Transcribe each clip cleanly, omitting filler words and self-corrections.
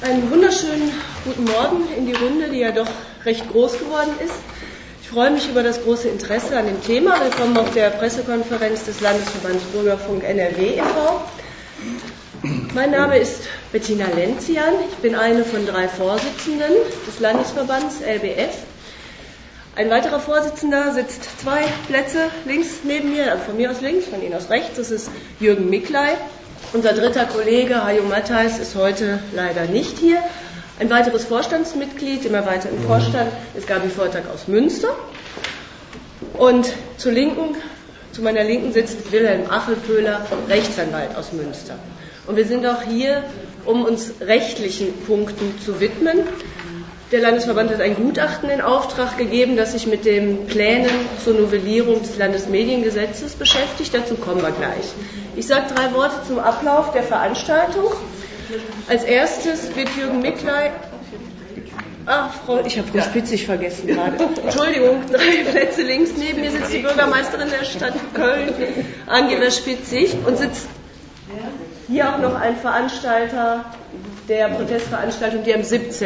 Einen wunderschönen guten Morgen in die Runde, die ja doch recht groß geworden ist. Ich freue mich über das große Interesse an dem Thema. Willkommen auf der Pressekonferenz des Landesverbands Bürgerfunk NRW e.V. Mein Name ist Bettina Lenzian. Ich bin eine von 3 Vorsitzenden des Landesverbands LBF. Ein weiterer Vorsitzender sitzt 2 Plätze links neben mir, also von mir aus links, von Ihnen aus rechts. Das ist Jürgen Miklai. Unser dritter Kollege, Hajo Matthijs, ist heute leider nicht hier. Ein weiteres Vorstandsmitglied im erweiterten Vorstand ist Gabi Voltag aus Münster. Und zu meiner Linken sitzt Wilhelm Achelpöhler, Rechtsanwalt aus Münster. Und wir sind auch hier, um uns rechtlichen Punkten zu widmen. Der Landesverband hat ein Gutachten in Auftrag gegeben, das sich mit den Plänen zur Novellierung des Landesmediengesetzes beschäftigt. Dazu kommen wir gleich. Ich sage 3 Worte zum Ablauf der Veranstaltung. Als erstes wird Jürgen Miklai... ich habe Frau Spitzig vergessen gerade. Entschuldigung, 3 Plätze links neben mir sitzt die Bürgermeisterin der Stadt Köln, Angela Spitzig, und sitzt hier auch noch ein Veranstalter der Protestveranstaltung, die am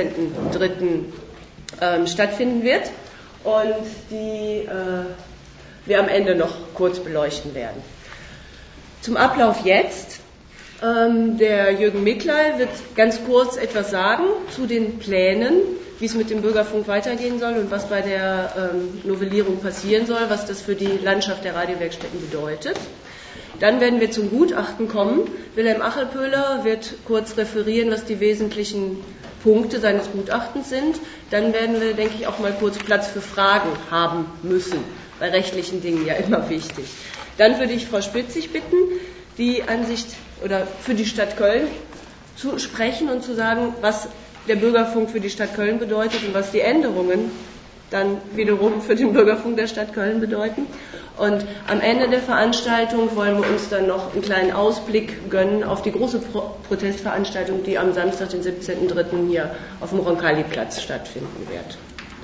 17.03. Stattfinden wird und die wir am Ende noch kurz beleuchten werden. Zum Ablauf jetzt. Der Jürgen Miklai wird ganz kurz etwas sagen zu den Plänen, wie es mit dem Bürgerfunk weitergehen soll und was bei der Novellierung passieren soll, was das für die Landschaft der Radiowerkstätten bedeutet. Dann werden wir zum Gutachten kommen. Wilhelm Achelpöhler wird kurz referieren, was die wesentlichen Punkte seines Gutachtens sind. Dann werden wir, denke ich, auch mal kurz Platz für Fragen haben müssen. Bei rechtlichen Dingen ja immer wichtig. Dann würde ich Frau Spitzig bitten, die Ansicht oder für die Stadt Köln zu sprechen und zu sagen, was der Bürgerfunk für die Stadt Köln bedeutet und was die Änderungen dann wiederum für den Bürgerfunk der Stadt Köln bedeuten. Und am Ende der Veranstaltung wollen wir uns dann noch einen kleinen Ausblick gönnen auf die große Protestveranstaltung, die am Samstag, den 17.03. hier auf dem Roncalli-Platz stattfinden wird.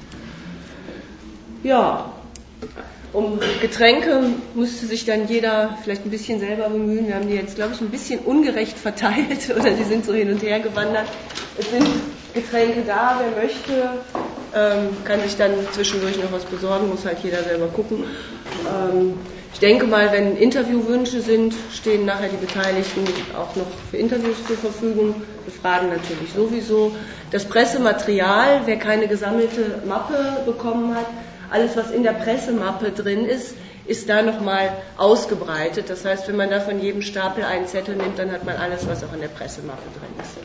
Ja, um Getränke musste sich dann jeder vielleicht ein bisschen selber bemühen. Wir haben die jetzt, glaube ich, ein bisschen ungerecht verteilt oder die sind so hin und her gewandert. Es sind Getränke da, wer möchte, kann sich dann zwischendurch noch was besorgen, muss halt jeder selber gucken. Ich denke mal, wenn Interviewwünsche sind, stehen nachher die Beteiligten auch noch für Interviews zur Verfügung. Wir fragen natürlich sowieso. Das Pressematerial, wer keine gesammelte Mappe bekommen hat, alles, was in der Pressemappe drin ist, ist da nochmal ausgebreitet. Das heißt, wenn man da von jedem Stapel einen Zettel nimmt, dann hat man alles, was auch in der Pressemappe drin ist.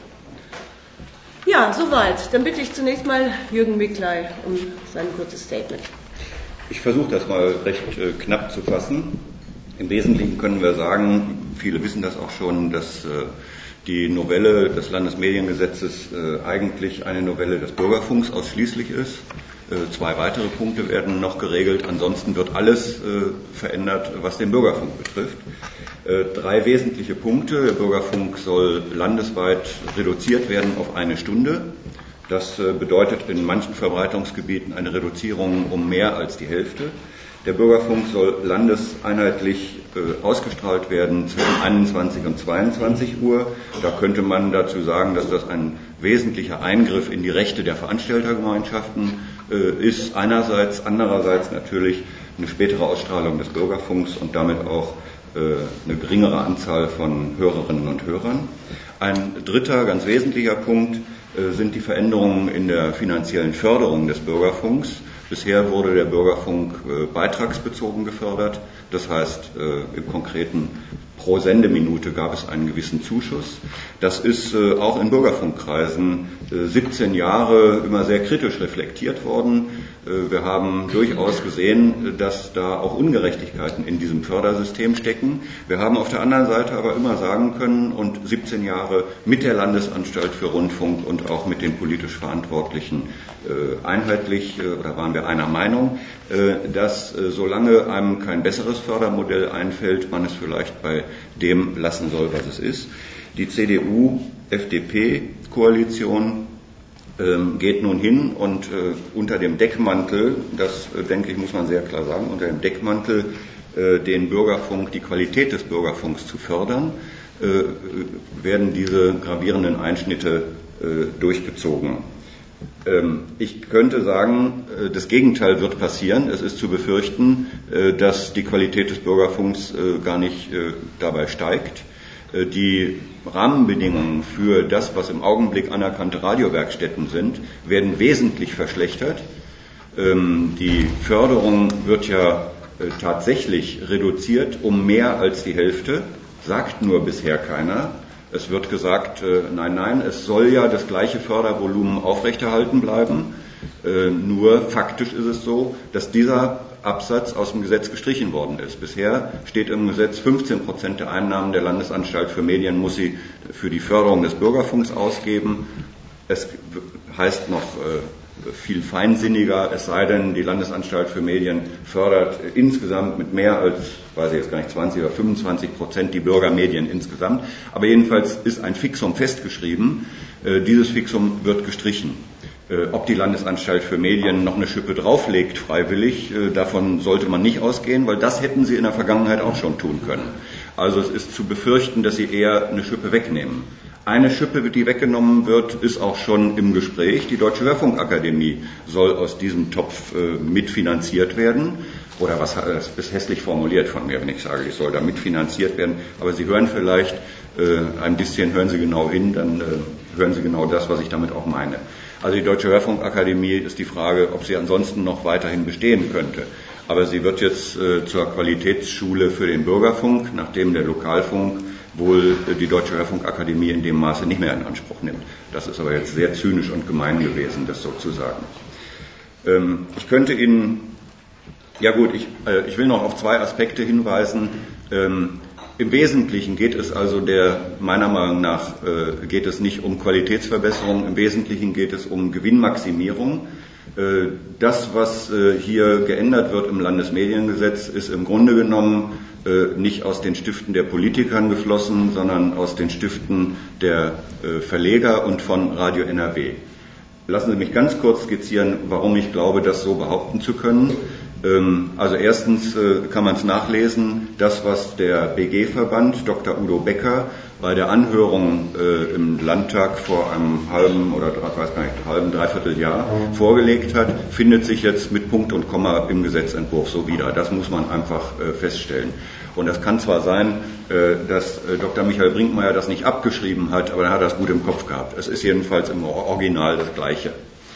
Ja, soweit. Dann bitte ich zunächst mal Jürgen Miklai um sein kurzes Statement. Ich versuche das mal recht knapp zu fassen. Im Wesentlichen können wir sagen, viele wissen das auch schon, dass die Novelle des Landesmediengesetzes eigentlich eine Novelle des Bürgerfunks ausschließlich ist. 2 weitere Punkte werden noch geregelt. Ansonsten wird alles verändert, was den Bürgerfunk betrifft. 3 wesentliche Punkte. Der Bürgerfunk soll landesweit reduziert werden auf 1 Stunde. Das bedeutet in manchen Verbreitungsgebieten eine Reduzierung um mehr als die Hälfte. Der Bürgerfunk soll landeseinheitlich ausgestrahlt werden zwischen 21 und 22 Uhr. Da könnte man dazu sagen, dass das ein wesentlicher Eingriff in die Rechte der Veranstaltergemeinschaften ist einerseits, andererseits natürlich eine spätere Ausstrahlung des Bürgerfunks und damit auch eine geringere Anzahl von Hörerinnen und Hörern. Ein dritter, ganz wesentlicher Punkt sind die Veränderungen in der finanziellen Förderung des Bürgerfunks. Bisher wurde der Bürgerfunk beitragsbezogen gefördert. Das heißt, im Konkreten pro Sendeminute gab es einen gewissen Zuschuss. Das ist auch in Bürgerfunkkreisen 17 Jahre immer sehr kritisch reflektiert worden. Wir haben durchaus gesehen, dass da auch Ungerechtigkeiten in diesem Fördersystem stecken. Wir haben auf der anderen Seite aber immer sagen können und 17 Jahre mit der Landesanstalt für Rundfunk und auch mit den politisch Verantwortlichen einheitlich oder waren wir einer Meinung, dass solange einem kein besseres Fördermodell einfällt, man es vielleicht bei dem lassen soll, was es ist. Die CDU-FDP-Koalition geht nun hin und unter dem Deckmantel, das denke ich, muss man sehr klar sagen, unter dem Deckmantel den Bürgerfunk, die Qualität des Bürgerfunks zu fördern, werden diese gravierenden Einschnitte durchgezogen. Ich könnte sagen, das Gegenteil wird passieren. Es ist zu befürchten, dass die Qualität des Bürgerfunks gar nicht dabei steigt. Die Rahmenbedingungen für das, was im Augenblick anerkannte Radiowerkstätten sind, werden wesentlich verschlechtert. Die Förderung wird ja tatsächlich reduziert um mehr als die Hälfte, sagt nur bisher keiner. Es wird gesagt, nein, es soll ja das gleiche Fördervolumen aufrechterhalten bleiben. Nur faktisch ist es so, dass dieser Absatz aus dem Gesetz gestrichen worden ist. Bisher steht im Gesetz, 15% der Einnahmen der Landesanstalt für Medien muss sie für die Förderung des Bürgerfunks ausgeben. Es heißt noch viel feinsinniger, es sei denn, die Landesanstalt für Medien fördert insgesamt mit mehr als, weiß ich jetzt gar nicht, 20 oder 25% die Bürgermedien insgesamt. Aber jedenfalls ist ein Fixum festgeschrieben. Dieses Fixum wird gestrichen. Ob die Landesanstalt für Medien noch eine Schippe drauflegt, freiwillig, davon sollte man nicht ausgehen, weil das hätten sie in der Vergangenheit auch schon tun können. Also es ist zu befürchten, dass sie eher eine Schippe wegnehmen. Eine Schippe, die weggenommen wird, ist auch schon im Gespräch. Die Deutsche Hörfunkakademie soll aus diesem Topf mitfinanziert werden. Oder was, das ist hässlich formuliert von mir, wenn ich sage, ich soll da mitfinanziert werden. Aber Sie hören vielleicht ein bisschen, hören Sie genau hin, dann hören Sie genau das, was ich damit auch meine. Also die Deutsche Hörfunkakademie ist die Frage, ob sie ansonsten noch weiterhin bestehen könnte. Aber sie wird jetzt zur Qualitätsschule für den Bürgerfunk, nachdem der Lokalfunk wohl die Deutsche Hörfunkakademie in dem Maße nicht mehr in Anspruch nimmt. Das ist aber jetzt sehr zynisch und gemein gewesen, das so zu sagen. Ich könnte Ihnen, ja gut, ich will noch auf zwei Aspekte hinweisen. Im Wesentlichen geht es also meiner Meinung nach geht es nicht um Qualitätsverbesserung, im Wesentlichen geht es um Gewinnmaximierung. Das, was hier geändert wird im Landesmediengesetz, ist im Grunde genommen nicht aus den Stiften der Politikern geflossen, sondern aus den Stiften der Verleger und von Radio NRW. Lassen Sie mich ganz kurz skizzieren, warum ich glaube, das so behaupten zu können. Also erstens kann man es nachlesen, das, was der BG-Verband Dr. Udo Becker bei der Anhörung im Landtag vor einem Dreivierteljahr vorgelegt hat, findet sich jetzt mit Punkt und Komma im Gesetzentwurf so wieder. Das muss man einfach feststellen. Und das kann zwar sein, dass Dr. Michael Brinkmeier das nicht abgeschrieben hat, aber er hat das gut im Kopf gehabt. Es ist jedenfalls im Original das Gleiche.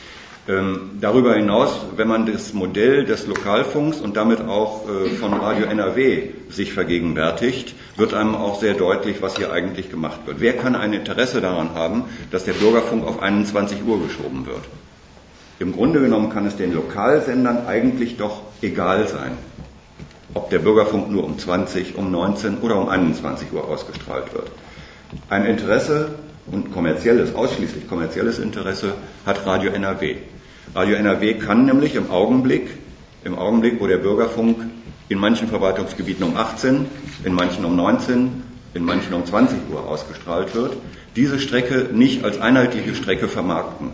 Darüber hinaus, wenn man das Modell des Lokalfunks und damit auch von Radio NRW sich vergegenwärtigt, wird einem auch sehr deutlich, was hier eigentlich gemacht wird. Wer kann ein Interesse daran haben, dass der Bürgerfunk auf 21 Uhr geschoben wird? Im Grunde genommen kann es den Lokalsendern eigentlich doch egal sein, ob der Bürgerfunk nur um 20, um 19 oder um 21 Uhr ausgestrahlt wird. Ein Interesse und ausschließlich kommerzielles Interesse hat Radio NRW. Radio NRW kann nämlich im Augenblick, wo der Bürgerfunk in manchen Verwaltungsgebieten um 18, in manchen um 19, in manchen um 20 Uhr ausgestrahlt wird, diese Strecke nicht als einheitliche Strecke vermarkten.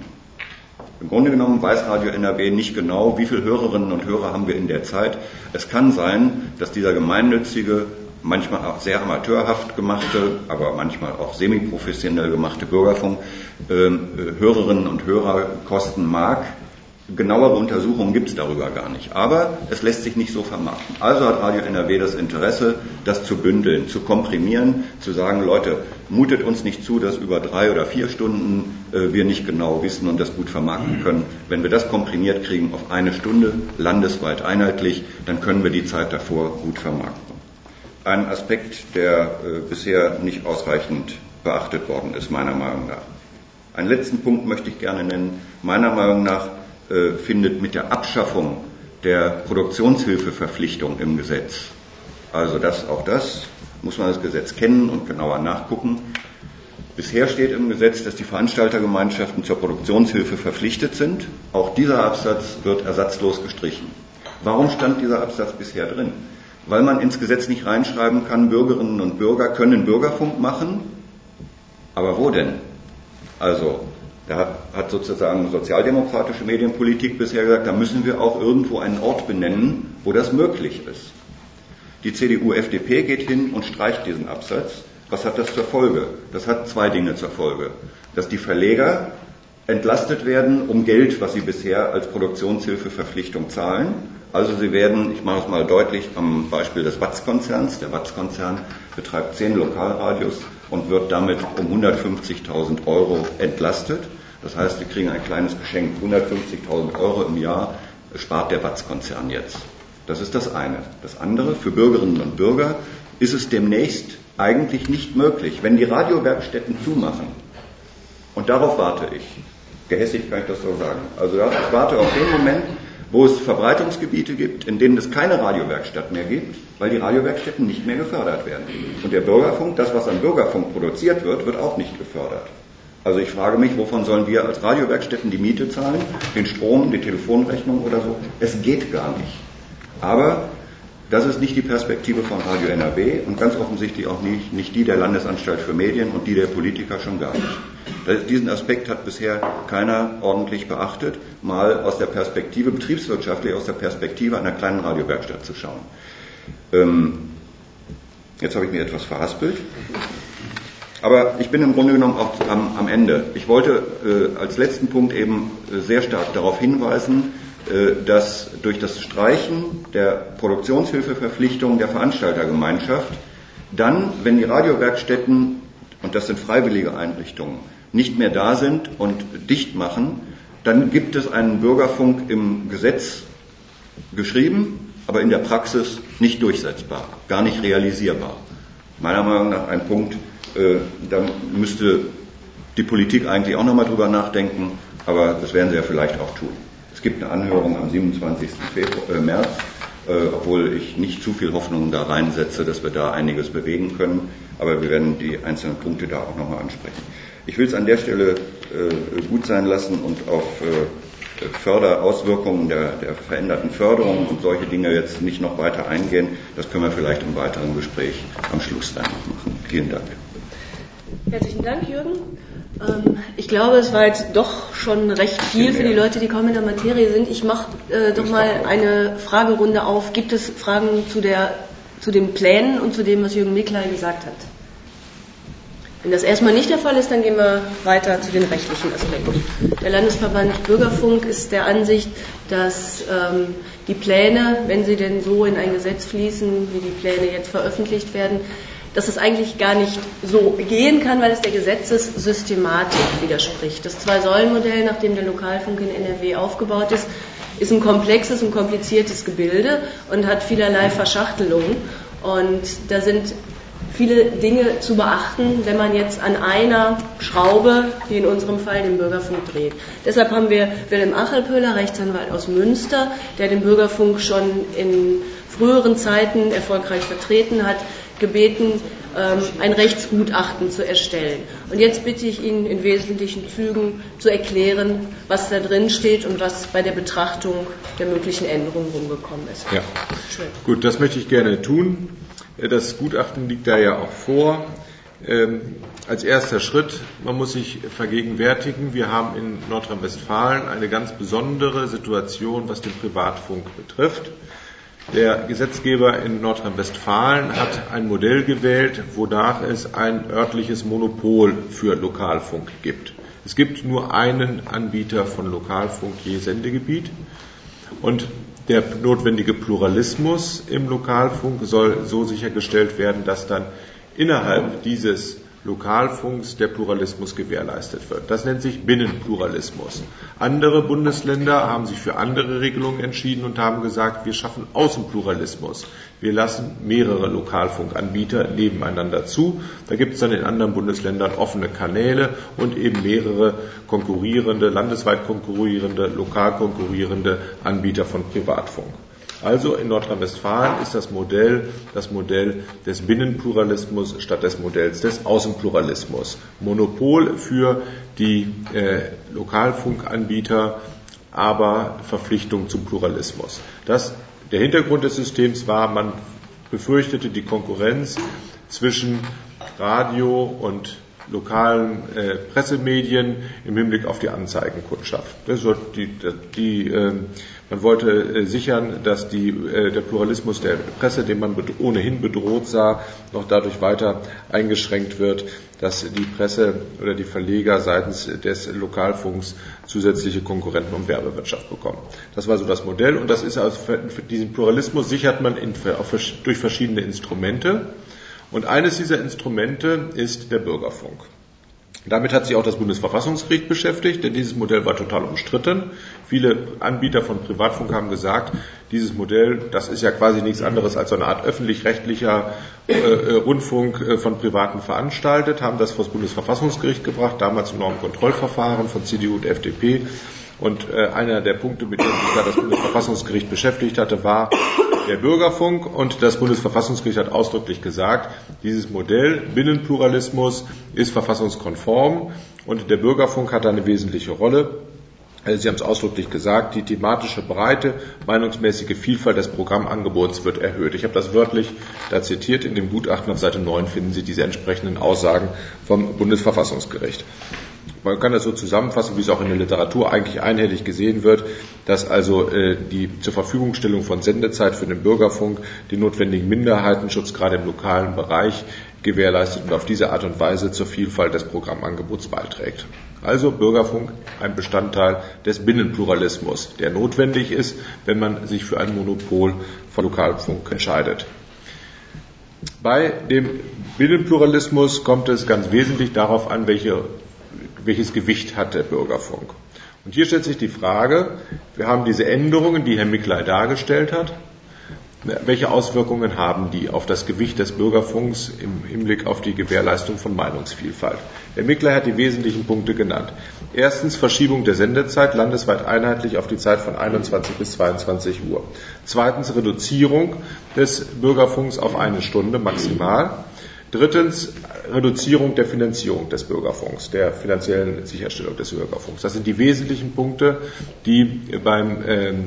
Im Grunde genommen weiß Radio NRW nicht genau, wie viele Hörerinnen und Hörer haben wir in der Zeit. Es kann sein, dass dieser gemeinnützige, manchmal auch sehr amateurhaft gemachte, aber manchmal auch semi-professionell gemachte Bürgerfunk Hörerinnen und Hörer kosten mag. Genauere Untersuchungen gibt es darüber gar nicht. Aber es lässt sich nicht so vermarkten. Also hat Radio NRW das Interesse, das zu bündeln, zu komprimieren, zu sagen, Leute, mutet uns nicht zu, dass über 3 oder 4 Stunden wir nicht genau wissen und das gut vermarkten können. Wenn wir das komprimiert kriegen auf 1 Stunde, landesweit einheitlich, dann können wir die Zeit davor gut vermarkten. Ein Aspekt, der bisher nicht ausreichend beachtet worden ist, meiner Meinung nach. Einen letzten Punkt möchte ich gerne nennen. Meiner Meinung nach findet mit der Abschaffung der Produktionshilfeverpflichtung im Gesetz, also das muss man das Gesetz kennen und genauer nachgucken. Bisher steht im Gesetz, dass die Veranstaltergemeinschaften zur Produktionshilfe verpflichtet sind. Auch dieser Absatz wird ersatzlos gestrichen. Warum stand dieser Absatz bisher drin? Weil man ins Gesetz nicht reinschreiben kann, Bürgerinnen und Bürger können Bürgerfunk machen, aber wo denn? Also, da hat sozusagen sozialdemokratische Medienpolitik bisher gesagt, da müssen wir auch irgendwo einen Ort benennen, wo das möglich ist. Die CDU-FDP geht hin und streicht diesen Absatz. Was hat das zur Folge? Das hat zwei Dinge zur Folge. Dass die Verleger entlastet werden um Geld, was sie bisher als Produktionshilfeverpflichtung zahlen. Also sie werden, ich mache es mal deutlich am Beispiel des Watz-Konzerns. Der Watz-Konzern betreibt 10 Lokalradios und wird damit um 150.000 Euro entlastet. Das heißt, wir kriegen ein kleines Geschenk. 150.000 Euro im Jahr spart der Watz-Konzern jetzt. Das ist das eine. Das andere, für Bürgerinnen und Bürger ist es demnächst eigentlich nicht möglich, wenn die Radiowerkstätten zumachen. Und darauf warte ich. Gehässig kann ich das so sagen. Also ich warte auf den Moment, wo es Verbreitungsgebiete gibt, in denen es keine Radiowerkstatt mehr gibt, weil die Radiowerkstätten nicht mehr gefördert werden. Und der Bürgerfunk, das, was an Bürgerfunk produziert wird, wird auch nicht gefördert. Also ich frage mich, wovon sollen wir als Radiowerkstätten die Miete zahlen, den Strom, die Telefonrechnung oder so? Es geht gar nicht. Aber das ist nicht die Perspektive von Radio NRW und ganz offensichtlich auch nicht die der Landesanstalt für Medien und die der Politiker schon gar nicht. Diesen Aspekt hat bisher keiner ordentlich beachtet, mal aus der Perspektive, betriebswirtschaftlich aus der Perspektive einer kleinen Radiowerkstatt zu schauen. Jetzt habe ich mir etwas verhaspelt. Aber ich bin im Grunde genommen auch am Ende. Ich wollte als letzten Punkt eben sehr stark darauf hinweisen, dass durch das Streichen der Produktionshilfeverpflichtung der Veranstaltergemeinschaft dann, wenn die Radiowerkstätten, und das sind freiwillige Einrichtungen, nicht mehr da sind und dicht machen, dann gibt es einen Bürgerfunk im Gesetz geschrieben, aber in der Praxis nicht durchsetzbar, gar nicht realisierbar. Meiner Meinung nach ein Punkt, da müsste die Politik eigentlich auch nochmal drüber nachdenken, aber das werden sie ja vielleicht auch tun. Es gibt eine Anhörung am 27. März, obwohl ich nicht zu viel Hoffnung da reinsetze, dass wir da einiges bewegen können, aber wir werden die einzelnen Punkte da auch nochmal ansprechen. Ich will es an der Stelle gut sein lassen und auf Förderauswirkungen der veränderten Förderung und solche Dinge jetzt nicht noch weiter eingehen. Das können wir vielleicht im weiteren Gespräch am Schluss dann noch machen. Vielen Dank. Herzlichen Dank, Jürgen. Ich glaube, es war jetzt doch schon recht viel für die Leute, die kaum in der Materie sind. Ich mache doch mal eine Fragerunde auf. Gibt es Fragen zu den Plänen und zu dem, was Jürgen Miklai gesagt hat? Wenn das erstmal nicht der Fall ist, dann gehen wir weiter zu den rechtlichen Aspekten. Der Landesverband Bürgerfunk ist der Ansicht, dass die Pläne, wenn sie denn so in ein Gesetz fließen, wie die Pläne jetzt veröffentlicht werden, dass es eigentlich gar nicht so gehen kann, weil es der Gesetzessystematik widerspricht. Das Zwei-Säulen-Modell, nach dem der Lokalfunk in NRW aufgebaut ist ein komplexes und kompliziertes Gebilde und hat vielerlei Verschachtelungen. Und da sind viele Dinge zu beachten, wenn man jetzt an einer Schraube, wie in unserem Fall, den Bürgerfunk dreht. Deshalb haben wir Wilhelm Achelpöhler, Rechtsanwalt aus Münster, der den Bürgerfunk schon in früheren Zeiten erfolgreich vertreten hat, gebeten, ein Rechtsgutachten zu erstellen. Und jetzt bitte ich ihn in wesentlichen Zügen zu erklären, was da drin steht und was bei der Betrachtung der möglichen Änderungen rumgekommen ist. Ja, schön. Gut, das möchte ich gerne tun. Das Gutachten liegt da ja auch vor. Als erster Schritt, man muss sich vergegenwärtigen, wir haben in Nordrhein-Westfalen eine ganz besondere Situation, was den Privatfunk betrifft. Der Gesetzgeber in Nordrhein-Westfalen hat ein Modell gewählt, wonach es ein örtliches Monopol für Lokalfunk gibt. Es gibt nur einen Anbieter von Lokalfunk je Sendegebiet und der notwendige Pluralismus im Lokalfunk soll so sichergestellt werden, dass dann innerhalb dieses Lokalfunks der Pluralismus gewährleistet wird. Das nennt sich Binnenpluralismus. Andere Bundesländer haben sich für andere Regelungen entschieden und haben gesagt, wir schaffen Außenpluralismus. Wir lassen mehrere Lokalfunkanbieter nebeneinander zu. Da gibt es dann in anderen Bundesländern offene Kanäle und eben mehrere konkurrierende, landesweit konkurrierende, lokal konkurrierende Anbieter von Privatfunk. Also in Nordrhein-Westfalen ist das Modell des Binnenpluralismus statt des Modells des Außenpluralismus. Monopol für die Lokalfunkanbieter, aber Verpflichtung zum Pluralismus. Der Hintergrund des Systems war, man befürchtete die Konkurrenz zwischen Radio und lokalen Pressemedien im Hinblick auf die Anzeigenkundschaft. Das ist die Man wollte sichern, dass der Pluralismus der Presse, den man ohnehin bedroht sah, noch dadurch weiter eingeschränkt wird, dass die Presse oder die Verleger seitens des Lokalfunks zusätzliche Konkurrenten um Werbewirtschaft bekommen. Das war so das Modell, und das ist also für diesen Pluralismus sichert man durch verschiedene Instrumente, und eines dieser Instrumente ist der Bürgerfunk. Damit hat sich auch das Bundesverfassungsgericht beschäftigt, denn dieses Modell war total umstritten. Viele Anbieter von Privatfunk haben gesagt, dieses Modell, das ist ja quasi nichts anderes als so eine Art öffentlich-rechtlicher Rundfunk von Privaten veranstaltet, haben das vor das Bundesverfassungsgericht gebracht, damals im Normkontrollverfahren von CDU und FDP. Und einer der Punkte, mit denen sich da das Bundesverfassungsgericht beschäftigt hatte, war der Bürgerfunk. Und das Bundesverfassungsgericht hat ausdrücklich gesagt, dieses Modell Binnenpluralismus ist verfassungskonform, und der Bürgerfunk hat eine wesentliche Rolle. Sie haben es ausdrücklich gesagt, die thematische Breite, meinungsmäßige Vielfalt des Programmangebots wird erhöht. Ich habe das wörtlich da zitiert. In dem Gutachten auf Seite 9 finden Sie diese entsprechenden Aussagen vom Bundesverfassungsgericht. Man kann das so zusammenfassen, wie es auch in der Literatur eigentlich einhellig gesehen wird, dass also die zur Verfügungstellung von Sendezeit für den Bürgerfunk den notwendigen Minderheitenschutz gerade im lokalen Bereich gewährleistet und auf diese Art und Weise zur Vielfalt des Programmangebots beiträgt. Also Bürgerfunk ein Bestandteil des Binnenpluralismus, der notwendig ist, wenn man sich für ein Monopol von Lokalfunk entscheidet. Bei dem Binnenpluralismus kommt es ganz wesentlich darauf an, welches Gewicht hat der Bürgerfunk. Und hier stellt sich die Frage, wir haben diese Änderungen, die Herr Miklai dargestellt hat. Welche Auswirkungen haben die auf das Gewicht des Bürgerfunks im Hinblick auf die Gewährleistung von Meinungsvielfalt? Herr Miklai hat die wesentlichen Punkte genannt. Erstens Verschiebung der Sendezeit landesweit einheitlich auf die Zeit von 21 bis 22 Uhr. Zweitens Reduzierung des Bürgerfunks auf 1 Stunde maximal. Drittens Reduzierung der Finanzierung des Bürgerfunks, der finanziellen Sicherstellung des Bürgerfunks. Das sind die wesentlichen Punkte, die beim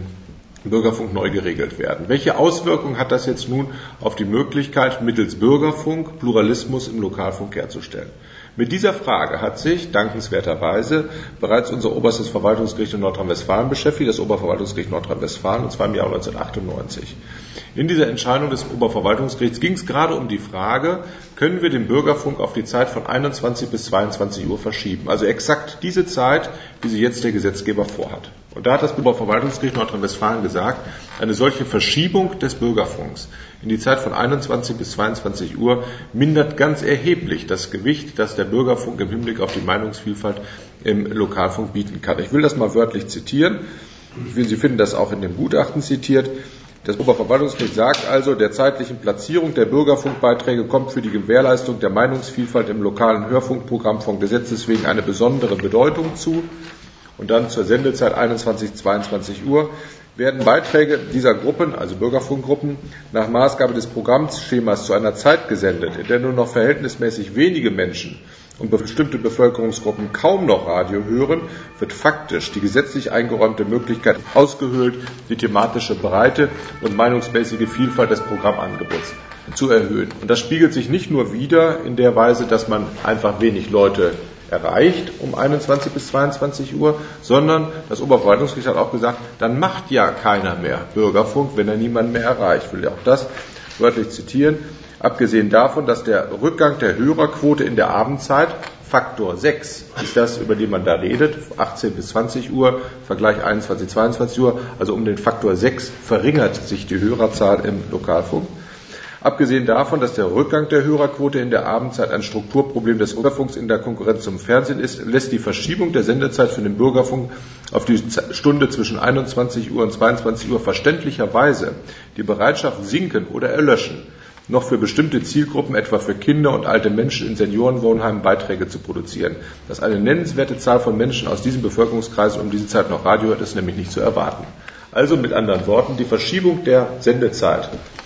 Bürgerfunk neu geregelt werden. Welche Auswirkungen hat das jetzt nun auf die Möglichkeit, mittels Bürgerfunk Pluralismus im Lokalfunk herzustellen? Mit dieser Frage hat sich dankenswerterweise bereits unser oberstes Verwaltungsgericht in Nordrhein-Westfalen beschäftigt, das Oberverwaltungsgericht Nordrhein-Westfalen, und zwar im Jahr 1998. In dieser Entscheidung des Oberverwaltungsgerichts ging es gerade um die Frage, können wir den Bürgerfunk auf die Zeit von 21 bis 22 Uhr verschieben? Also exakt diese Zeit, wie sie jetzt der Gesetzgeber vorhat. Und da hat das Oberverwaltungsgericht Nordrhein-Westfalen gesagt, eine solche Verschiebung des Bürgerfunks in die Zeit von 21 bis 22 Uhr mindert ganz erheblich das Gewicht, das der Bürgerfunk im Hinblick auf die Meinungsvielfalt im Lokalfunk bieten kann. Ich will das mal wörtlich zitieren. Sie finden das auch in dem Gutachten zitiert. Das Oberverwaltungsgericht sagt also, der zeitlichen Platzierung der Bürgerfunkbeiträge kommt für die Gewährleistung der Meinungsvielfalt im lokalen Hörfunkprogramm von Gesetzes wegen eine besondere Bedeutung zu. Und dann zur Sendezeit 21-22 Uhr werden Beiträge dieser Gruppen, also Bürgerfunkgruppen, nach Maßgabe des Programmschemas zu einer Zeit gesendet, in der nur noch verhältnismäßig wenige Menschen und bestimmte Bevölkerungsgruppen kaum noch Radio hören, wird faktisch die gesetzlich eingeräumte Möglichkeit ausgehöhlt, die thematische Breite und meinungsmäßige Vielfalt des Programmangebots zu erhöhen. Und das spiegelt sich nicht nur wider in der Weise, dass man einfach wenig Leute erreicht um 21 bis 22 Uhr, sondern das Oberverwaltungsgericht hat auch gesagt, dann macht ja keiner mehr Bürgerfunk, wenn er niemanden mehr erreicht. Ich will ja auch das wörtlich zitieren. Abgesehen davon, dass der Rückgang der Hörerquote in der Abendzeit, Faktor 6 ist das, über den man da redet, 18 bis 20 Uhr, Vergleich 21, 22 Uhr, also um den Faktor 6 verringert sich die Hörerzahl im Lokalfunk. Abgesehen davon, dass der Rückgang der Hörerquote in der Abendzeit ein Strukturproblem des Bürgerfunks in der Konkurrenz zum Fernsehen ist, lässt die Verschiebung der Sendezeit für den Bürgerfunk auf die Stunde zwischen 21 Uhr und 22 Uhr verständlicherweise die Bereitschaft sinken oder erlöschen, noch für bestimmte Zielgruppen, etwa für Kinder und alte Menschen in Seniorenwohnheimen, Beiträge zu produzieren. Dass eine nennenswerte Zahl von Menschen aus diesen Bevölkerungskreisen um diese Zeit noch Radio hört, ist nämlich nicht zu erwarten. Also mit anderen Worten, die Verschiebung der Sendezeit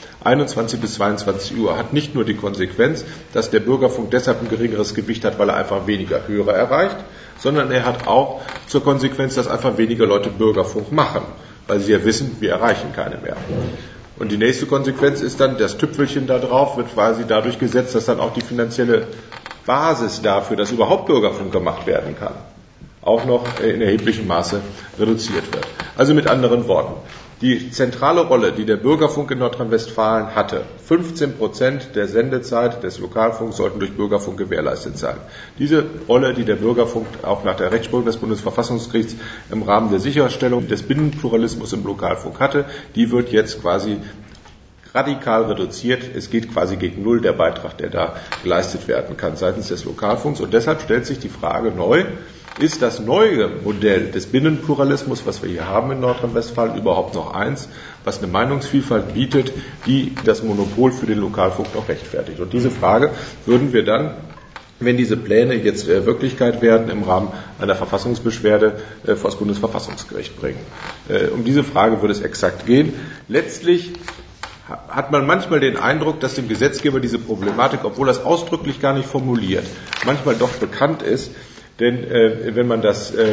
21 bis 22 Uhr hat nicht nur die Konsequenz, dass der Bürgerfunk deshalb ein geringeres Gewicht hat, weil er einfach weniger Hörer erreicht, sondern er hat auch zur Konsequenz, dass einfach weniger Leute Bürgerfunk machen, weil sie ja wissen, wir erreichen keine mehr. Und die nächste Konsequenz ist dann, das Tüpfelchen da drauf wird quasi dadurch gesetzt, dass dann auch die finanzielle Basis dafür, dass überhaupt Bürgerfunk gemacht werden kann, auch noch in erheblichem Maße reduziert wird. Also mit anderen Worten, die zentrale Rolle, die der Bürgerfunk in Nordrhein-Westfalen hatte, 15% der Sendezeit des Lokalfunks sollten durch Bürgerfunk gewährleistet sein. Diese Rolle, die der Bürgerfunk auch nach der Rechtsprechung des Bundesverfassungsgerichts im Rahmen der Sicherstellung des Binnenpluralismus im Lokalfunk hatte, die wird jetzt quasi radikal reduziert. Es geht quasi gegen Null der Beitrag, der da geleistet werden kann seitens des Lokalfunks. Und deshalb stellt sich die Frage neu, ist das neue Modell des Binnenpluralismus, was wir hier haben in Nordrhein-Westfalen, überhaupt noch eins, was eine Meinungsvielfalt bietet, die das Monopol für den Lokalfunk noch rechtfertigt? Und diese Frage würden wir dann, wenn diese Pläne jetzt Wirklichkeit werden, im Rahmen einer Verfassungsbeschwerde vor das Bundesverfassungsgericht bringen. Um diese Frage würde es exakt gehen. Letztlich hat man manchmal den Eindruck, dass dem Gesetzgeber diese Problematik, obwohl das ausdrücklich gar nicht formuliert, manchmal doch bekannt ist. Denn wenn man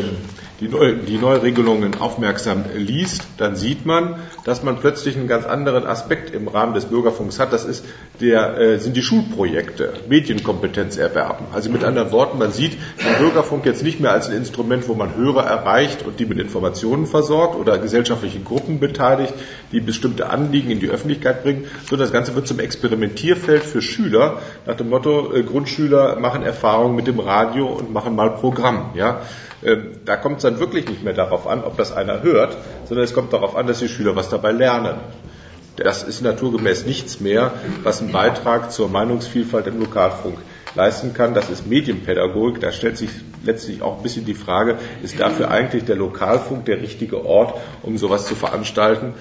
die Neuregelungen aufmerksam liest, dann sieht man, dass man plötzlich einen ganz anderen Aspekt im Rahmen des Bürgerfunks hat. Das ist sind die Schulprojekte, Medienkompetenz erwerben. Also mit anderen Worten, man sieht den Bürgerfunk jetzt nicht mehr als ein Instrument, wo man Hörer erreicht und die mit Informationen versorgt oder gesellschaftliche Gruppen beteiligt, die bestimmte Anliegen in die Öffentlichkeit bringen, sondern das Ganze wird zum Experimentierfeld für Schüler nach dem Motto, Grundschüler machen Erfahrungen mit dem Radio und machen mal Programm. Ja? Da kommt es dann wirklich nicht mehr darauf an, ob das einer hört, sondern es kommt darauf an, dass die Schüler was dabei lernen. Das ist naturgemäß nichts mehr, was einen Beitrag zur Meinungsvielfalt im Lokalfunk leisten kann. Das ist Medienpädagogik. Da stellt sich letztlich auch ein bisschen die Frage, ist dafür eigentlich der Lokalfunk der richtige Ort, um sowas zu veranstalten?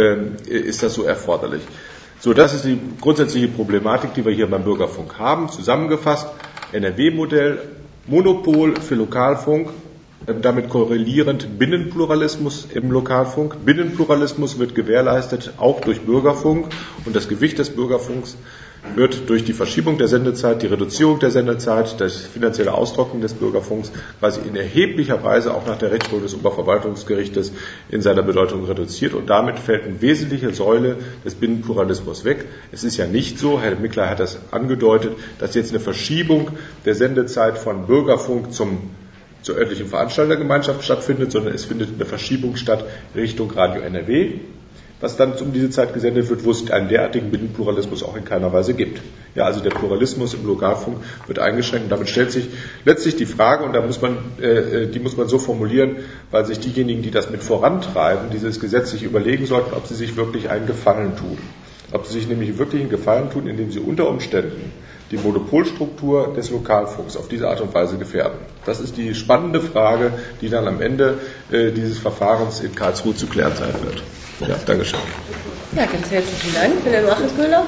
Ist das so erforderlich? So, das ist die grundsätzliche Problematik, die wir hier beim Bürgerfunk haben. Zusammengefasst, NRW-Modell, Monopol für Lokalfunk, damit korrelierend Binnenpluralismus im Lokalfunk. Binnenpluralismus wird gewährleistet auch durch Bürgerfunk und das Gewicht des Bürgerfunks wird durch die Verschiebung der Sendezeit, die Reduzierung der Sendezeit, das finanzielle Austrocknen des Bürgerfunks quasi in erheblicher Weise auch nach der Rechtsprechung des Oberverwaltungsgerichtes in seiner Bedeutung reduziert und damit fällt eine wesentliche Säule des Binnenpluralismus weg. Es ist ja nicht so, Herr Mickler hat das angedeutet, dass jetzt eine Verschiebung der Sendezeit von Bürgerfunk zur örtlichen Veranstaltergemeinschaft stattfindet, sondern es findet eine Verschiebung statt Richtung Radio NRW, was dann um diese Zeit gesendet wird, wo es einen derartigen Binnenpluralismus auch in keiner Weise gibt. Ja, also der Pluralismus im Lokalfunk wird eingeschränkt und damit stellt sich letztlich die Frage, und die muss man so formulieren, weil sich diejenigen, die das mit vorantreiben, dieses Gesetz sich überlegen sollten, ob sie sich wirklich einen Gefallen tun. Ob sie sich nämlich wirklich einen Gefallen tun, indem sie unter Umständen die Monopolstruktur des Lokalfunks auf diese Art und Weise gefährden. Das ist die spannende Frage, die dann am Ende dieses Verfahrens in Karlsruhe zu klären sein wird. Ja, Dankeschön. Ja, ganz herzlichen Dank. Wilhelm Achensmüller.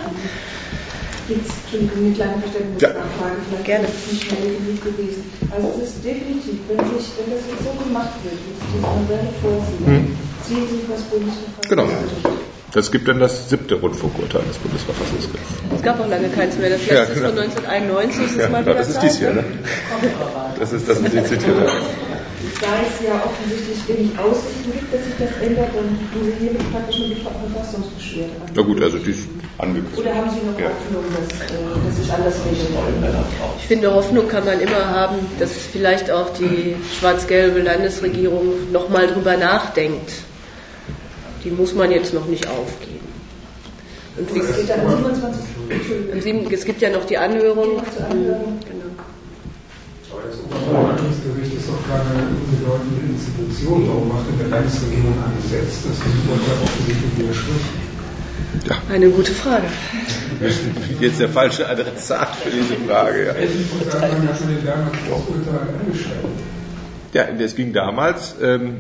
Jetzt, Entschuldigung, eine kleine Verständnisnachfrage. Vielleicht gerne. Ist es nicht schnell genug gewesen. Also es ist definitiv, wenn das jetzt so gemacht wird, wie Sie das Modell vorsehen, ziehen Sie das Bundesverfassungsgericht. Genau. Das gibt dann das 7. Rundfunkurteil des Bundesverfassungsgerichts. Es gab auch lange keins mehr. Das letzte ist von 1991. Das ist mal wieder das ist dies hier, ne? Das ist das, was Sie zitiert haben. Da es ja offensichtlich wenig Aussichten gibt, dass sich das ändert, dann tun Sie hiermit praktisch nur die Verfassungsbeschwerde an. Na gut, also die ist angekündigt. Oder haben Sie noch Hoffnung, dass sich anders regeln wollen? Ich finde, Hoffnung kann man immer haben, dass vielleicht auch die schwarz-gelbe Landesregierung nochmal drüber nachdenkt. Die muss man jetzt noch nicht aufgeben. Und wie es geht dann am 27. Es gibt ja noch die Anhörung. Genau. Aber das Oberverwaltungsgericht ist doch keine unbedeutende Institution. Warum macht denn der Landesregierung ein Gesetz, das dem Urteil offensichtlich widerspricht? Ja. Eine gute Frage. Jetzt der falsche Adressat für diese Frage. Ja. Und dann haben wir schon den damals das Urteil angeschrieben. Ja, es ging damals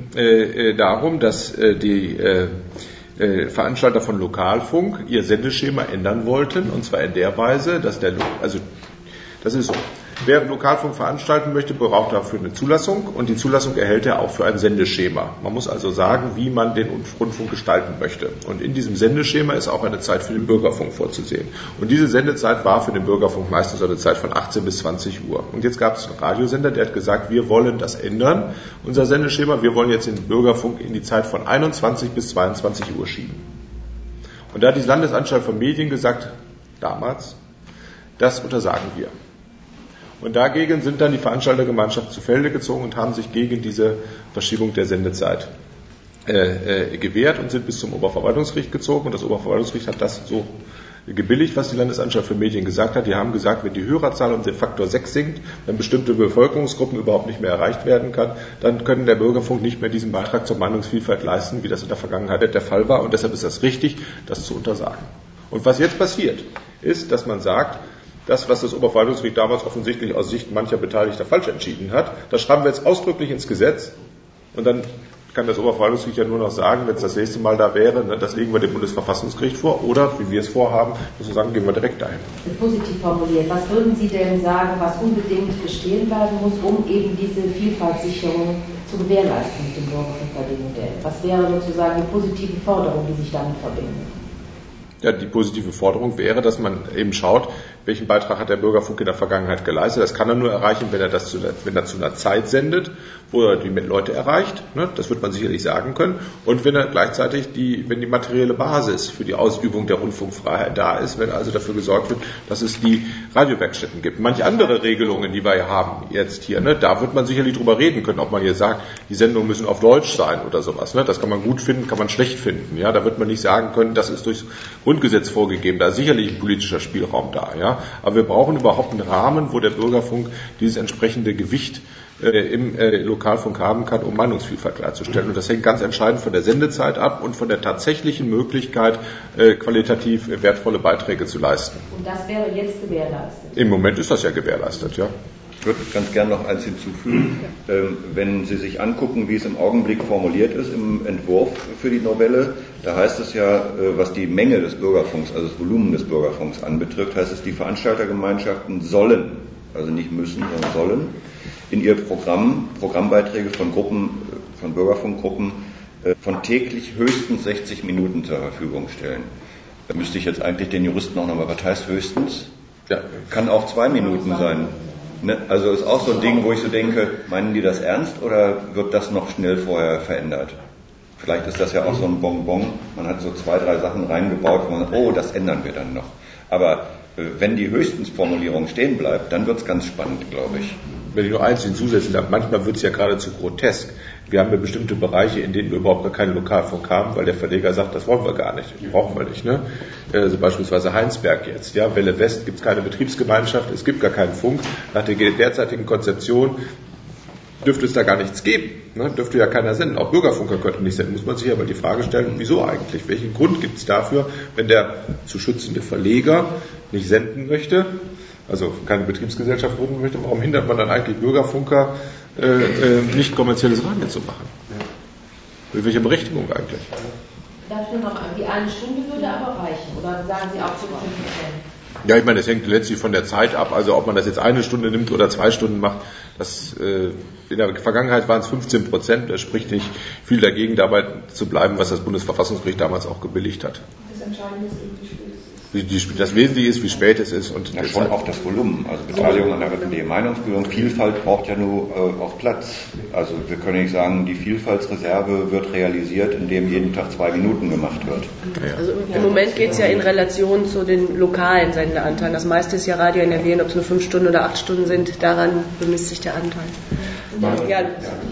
darum, dass die Veranstalter von Lokalfunk ihr Sendeschema ändern wollten, und zwar in der Weise, dass das ist so. Wer Lokalfunk veranstalten möchte, braucht dafür eine Zulassung und die Zulassung erhält er auch für ein Sendeschema. Man muss also sagen, wie man den Rundfunk gestalten möchte. Und in diesem Sendeschema ist auch eine Zeit für den Bürgerfunk vorzusehen. Und diese Sendezeit war für den Bürgerfunk meistens eine Zeit von 18 bis 20 Uhr. Und jetzt gab es einen Radiosender, der hat gesagt, wir wollen das ändern, unser Sendeschema, wir wollen jetzt den Bürgerfunk in die Zeit von 21 bis 22 Uhr schieben. Und da hat die Landesanstalt von Medien gesagt, damals, das untersagen wir. Und dagegen sind dann die Veranstaltergemeinschaft zu Felde gezogen und haben sich gegen diese Verschiebung der Sendezeit gewährt und sind bis zum Oberverwaltungsgericht gezogen. Und das Oberverwaltungsgericht hat das so gebilligt, was die Landesanstalt für Medien gesagt hat. Die haben gesagt, wenn die Hörerzahl um den Faktor 6 sinkt, wenn bestimmte Bevölkerungsgruppen überhaupt nicht mehr erreicht werden kann, dann können der Bürgerfunk nicht mehr diesen Beitrag zur Meinungsvielfalt leisten, wie das in der Vergangenheit der Fall war. Und deshalb ist das richtig, das zu untersagen. Und was jetzt passiert, ist, dass man sagt, das, was das Oberverwaltungsgericht damals offensichtlich aus Sicht mancher Beteiligter falsch entschieden hat, das schreiben wir jetzt ausdrücklich ins Gesetz und dann kann das Oberverwaltungsgericht ja nur noch sagen, wenn es das nächste Mal da wäre, das legen wir dem Bundesverfassungsgericht vor oder, wie wir es vorhaben, sozusagen gehen wir direkt dahin. Positiv formuliert, was würden Sie denn sagen, was unbedingt bestehen bleiben muss, um eben diese Vielfaltssicherung zu gewährleisten mit dem Bürgerfunkmodell? Was wäre sozusagen die positive Forderung, die sich damit verbindet? Ja, die positive Forderung wäre, dass man eben schaut, welchen Beitrag hat der Bürgerfunk in der Vergangenheit geleistet. Das kann er nur erreichen, wenn er zu einer Zeit sendet, wo er die Leute erreicht. Ne? Das wird man sicherlich sagen können. Und wenn er gleichzeitig wenn die materielle Basis für die Ausübung der Rundfunkfreiheit da ist, wenn also dafür gesorgt wird, dass es die Radiowerkstätten gibt. Manche andere Regelungen, die wir haben jetzt hier, ne? Da wird man sicherlich drüber reden können, ob man hier sagt, die Sendungen müssen auf Deutsch sein oder sowas. Ne? Das kann man gut finden, kann man schlecht finden. Ja? Da wird man nicht sagen können, das ist durchs Grundgesetz vorgegeben. Da ist sicherlich ein politischer Spielraum da. Ja? Aber wir brauchen überhaupt einen Rahmen, wo der Bürgerfunk dieses entsprechende Gewicht im Lokalfunk haben kann, um Meinungsvielfalt klarzustellen. Und das hängt ganz entscheidend von der Sendezeit ab und von der tatsächlichen Möglichkeit, qualitativ wertvolle Beiträge zu leisten. Und das wäre jetzt gewährleistet? Im Moment ist das ja gewährleistet, ja. Ich würde ganz gerne noch eins hinzufügen. Wenn Sie sich angucken, wie es im Augenblick formuliert ist im Entwurf für die Novelle, da heißt es ja, was die Menge des Bürgerfunks, also das Volumen des Bürgerfunks anbetrifft, heißt es, die Veranstaltergemeinschaften sollen, also nicht müssen, sondern sollen, in ihr Programmbeiträge von Bürgerfunkgruppen von täglich höchstens 60 Minuten zur Verfügung stellen. Da müsste ich jetzt eigentlich den Juristen auch nochmal, was heißt höchstens? Ja, kann auch 2 Minuten sein. Ne? Also ist auch so ein Ding, wo ich so denke, meinen die das ernst oder wird das noch schnell vorher verändert? Vielleicht ist das ja auch so ein Bonbon, man hat so 2, 3 Sachen reingebaut, wo man sagt, oh, das ändern wir dann noch. Aber wenn die Höchstensformulierung stehen bleibt, dann wird es ganz spannend, glaube ich. Wenn ich nur eins hinzusetzen darf, manchmal wird es ja geradezu grotesk. Wir haben ja bestimmte Bereiche, in denen wir überhaupt gar keinen Lokalfunk haben, weil der Verleger sagt, das wollen wir gar nicht, die brauchen wir nicht. Ne? Also beispielsweise Heinsberg jetzt, ja, Welle West gibt es keine Betriebsgemeinschaft, es gibt gar keinen Funk. Nach der derzeitigen Konzeption dürfte es da gar nichts geben. Ne? Dürfte ja keiner senden. Auch Bürgerfunker könnten nicht senden. Muss man sich aber die Frage stellen, wieso eigentlich? Welchen Grund gibt es dafür, wenn der zu schützende Verleger nicht senden möchte, also keine Betriebsgesellschaft gründen möchte, warum hindert man dann eigentlich Bürgerfunker, nicht kommerzielles Radio zu machen? Mit welcher Berechtigung eigentlich? Dafür noch die 1 Stunde würde aber reichen, oder sagen Sie auch 15%? Ja, ich meine, das hängt letztlich von der Zeit ab. Also ob man das jetzt 1 Stunde nimmt oder 2 Stunden macht, das in der Vergangenheit waren es 15%. Das spricht nicht viel dagegen, dabei zu bleiben, was das Bundesverfassungsgericht damals auch gebilligt hat. Das Entscheidende ist, wie spät es ist. Das Wesentliche ist, wie spät es ist. Und ja, schon auch das Volumen. Also Beteiligung an der öffentlichen Meinungsbildung. Vielfalt braucht ja nur auch Platz. Also wir können nicht sagen, die Vielfaltsreserve wird realisiert, indem jeden Tag 2 Minuten gemacht wird. Also im Moment geht es ja in Relation zu den lokalen Sendeanteilen. Das meiste ist ja Radio NRW, und ob es nur 5 Stunden oder 8 Stunden sind, daran bemisst sich der Anteil. Ja.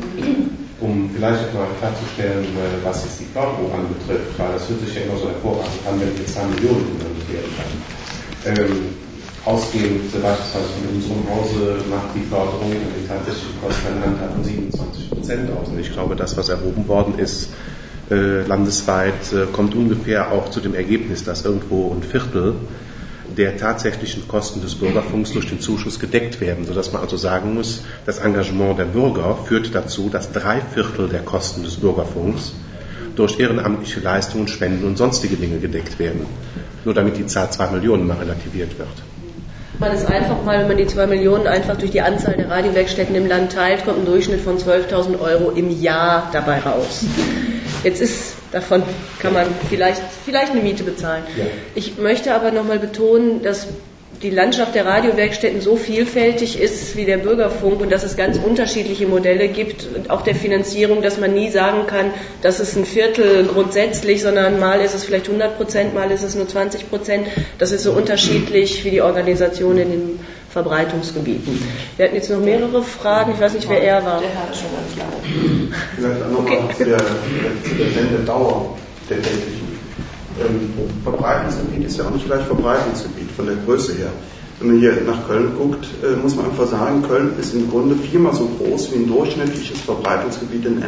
Um vielleicht mal klarzustellen, was jetzt die Förderung anbetrifft, weil das hört sich ja immer so hervorragend an, wenn ich jetzt 2 Millionen investieren kann. Ausgehend beispielsweise von unserem Hause macht die Förderung die tatsächlichen Kosten in Landtag um 27% aus. Und ich glaube, das, was erhoben worden ist, landesweit, kommt ungefähr auch zu dem Ergebnis, dass irgendwo 1/4 der tatsächlichen Kosten des Bürgerfunks durch den Zuschuss gedeckt werden, sodass man also sagen muss, das Engagement der Bürger führt dazu, dass 3/4 der Kosten des Bürgerfunks durch ehrenamtliche Leistungen, Spenden und sonstige Dinge gedeckt werden. Nur damit die Zahl 2 Millionen mal relativiert wird. Man ist einfach mal, wenn man die 2 Millionen einfach durch die Anzahl der Radiowerkstätten im Land teilt, kommt ein Durchschnitt von 12.000 € im Jahr dabei raus. Jetzt davon kann man vielleicht eine Miete bezahlen. Ja. Ich möchte aber nochmal betonen, dass die Landschaft der Radiowerkstätten so vielfältig ist wie der Bürgerfunk und dass es ganz unterschiedliche Modelle gibt, und auch der Finanzierung, dass man nie sagen kann, das ist 1/4 grundsätzlich, sondern mal ist es vielleicht 100%, mal ist es nur 20%. Das ist so unterschiedlich wie die Organisation in den Verbreitungsgebieten. Wir hatten jetzt noch mehrere Fragen, ich weiß nicht, wer er war. Der Herr schon ganz lange. Vielleicht auch nochmal zu der Sendedauer der täglichen. Verbreitungsgebiet ist ja auch nicht gleich Verbreitungsgebiet von der Größe her. Wenn man hier nach Köln guckt, muss man einfach sagen, Köln ist im Grunde 4-mal so groß wie ein durchschnittliches Verbreitungsgebiet in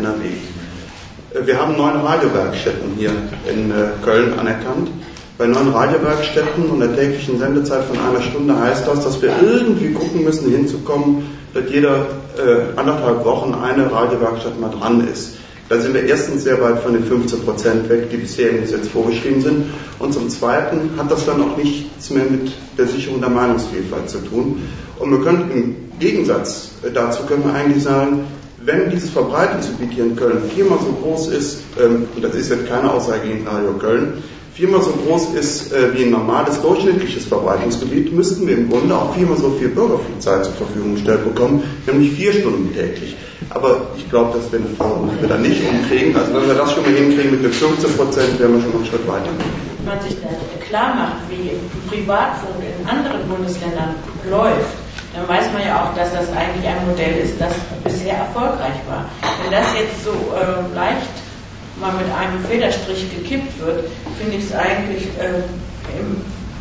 NRW. Wir haben 9 Radiowerkstätten hier in Köln anerkannt. Bei 9 Radiowerkstätten und der täglichen Sendezeit von 1 Stunde heißt das, dass wir irgendwie gucken müssen, hinzukommen, dass jeder 1,5 Wochen eine Radiowerkstatt mal dran ist. Da sind wir erstens sehr weit von den 15% weg, die bisher im Gesetz vorgeschrieben sind. Und zum Zweiten hat das dann auch nichts mehr mit der Sicherung der Meinungsvielfalt zu tun. Und wir können im Gegensatz dazu können wir eigentlich sagen, wenn dieses Verbreitungsgebiet hier in Köln 4-mal so groß ist, und das ist jetzt keine Aussage gegen Radio Köln, 4-mal so groß ist wie ein normales durchschnittliches Verbreitungsgebiet, müssten wir im Grunde auch 4-mal so viel Bürgerfunkzeit zur Verfügung gestellt bekommen, nämlich 4 Stunden täglich. Aber ich glaube, dass wir da nicht umkriegen. Also wenn wir das schon mal hinkriegen mit den 15%, wären wir schon einen Schritt weiter. Wenn man sich klar macht, wie Privatfunk in anderen Bundesländern läuft, dann weiß man ja auch, dass das eigentlich ein Modell ist, das bisher erfolgreich war. Wenn das jetzt so leicht mal mit einem Federstrich gekippt wird, finde ich es eigentlich in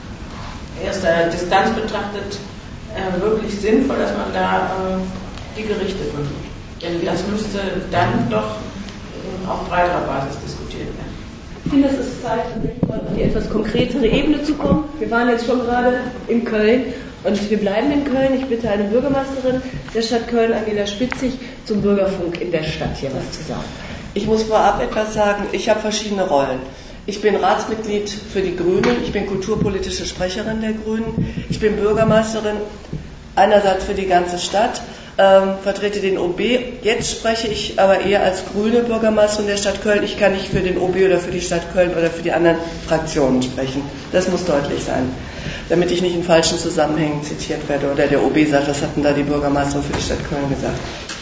erster Distanz betrachtet wirklich sinnvoll, dass man da die Gerichte versucht. Denn das müsste dann doch auf breiterer Basis diskutiert werden. Ich finde, es ist Zeit, mal auf die etwas konkretere Ebene zu kommen. Wir waren jetzt schon gerade in Köln und wir bleiben in Köln. Ich bitte eine Bürgermeisterin der Stadt Köln, Angela Spitzig, zum Bürgerfunk in der Stadt hier was zu sagen. Ich muss vorab etwas sagen, ich habe verschiedene Rollen. Ich bin Ratsmitglied für die Grünen, ich bin kulturpolitische Sprecherin der Grünen, ich bin Bürgermeisterin einerseits für die ganze Stadt, vertrete den OB. Jetzt spreche ich aber eher als grüne Bürgermeisterin der Stadt Köln. Ich kann nicht für den OB oder für die Stadt Köln oder für die anderen Fraktionen sprechen. Das muss deutlich sein, damit ich nicht in falschen Zusammenhängen zitiert werde oder der OB sagt, was hat denn da die Bürgermeisterin für die Stadt Köln gesagt.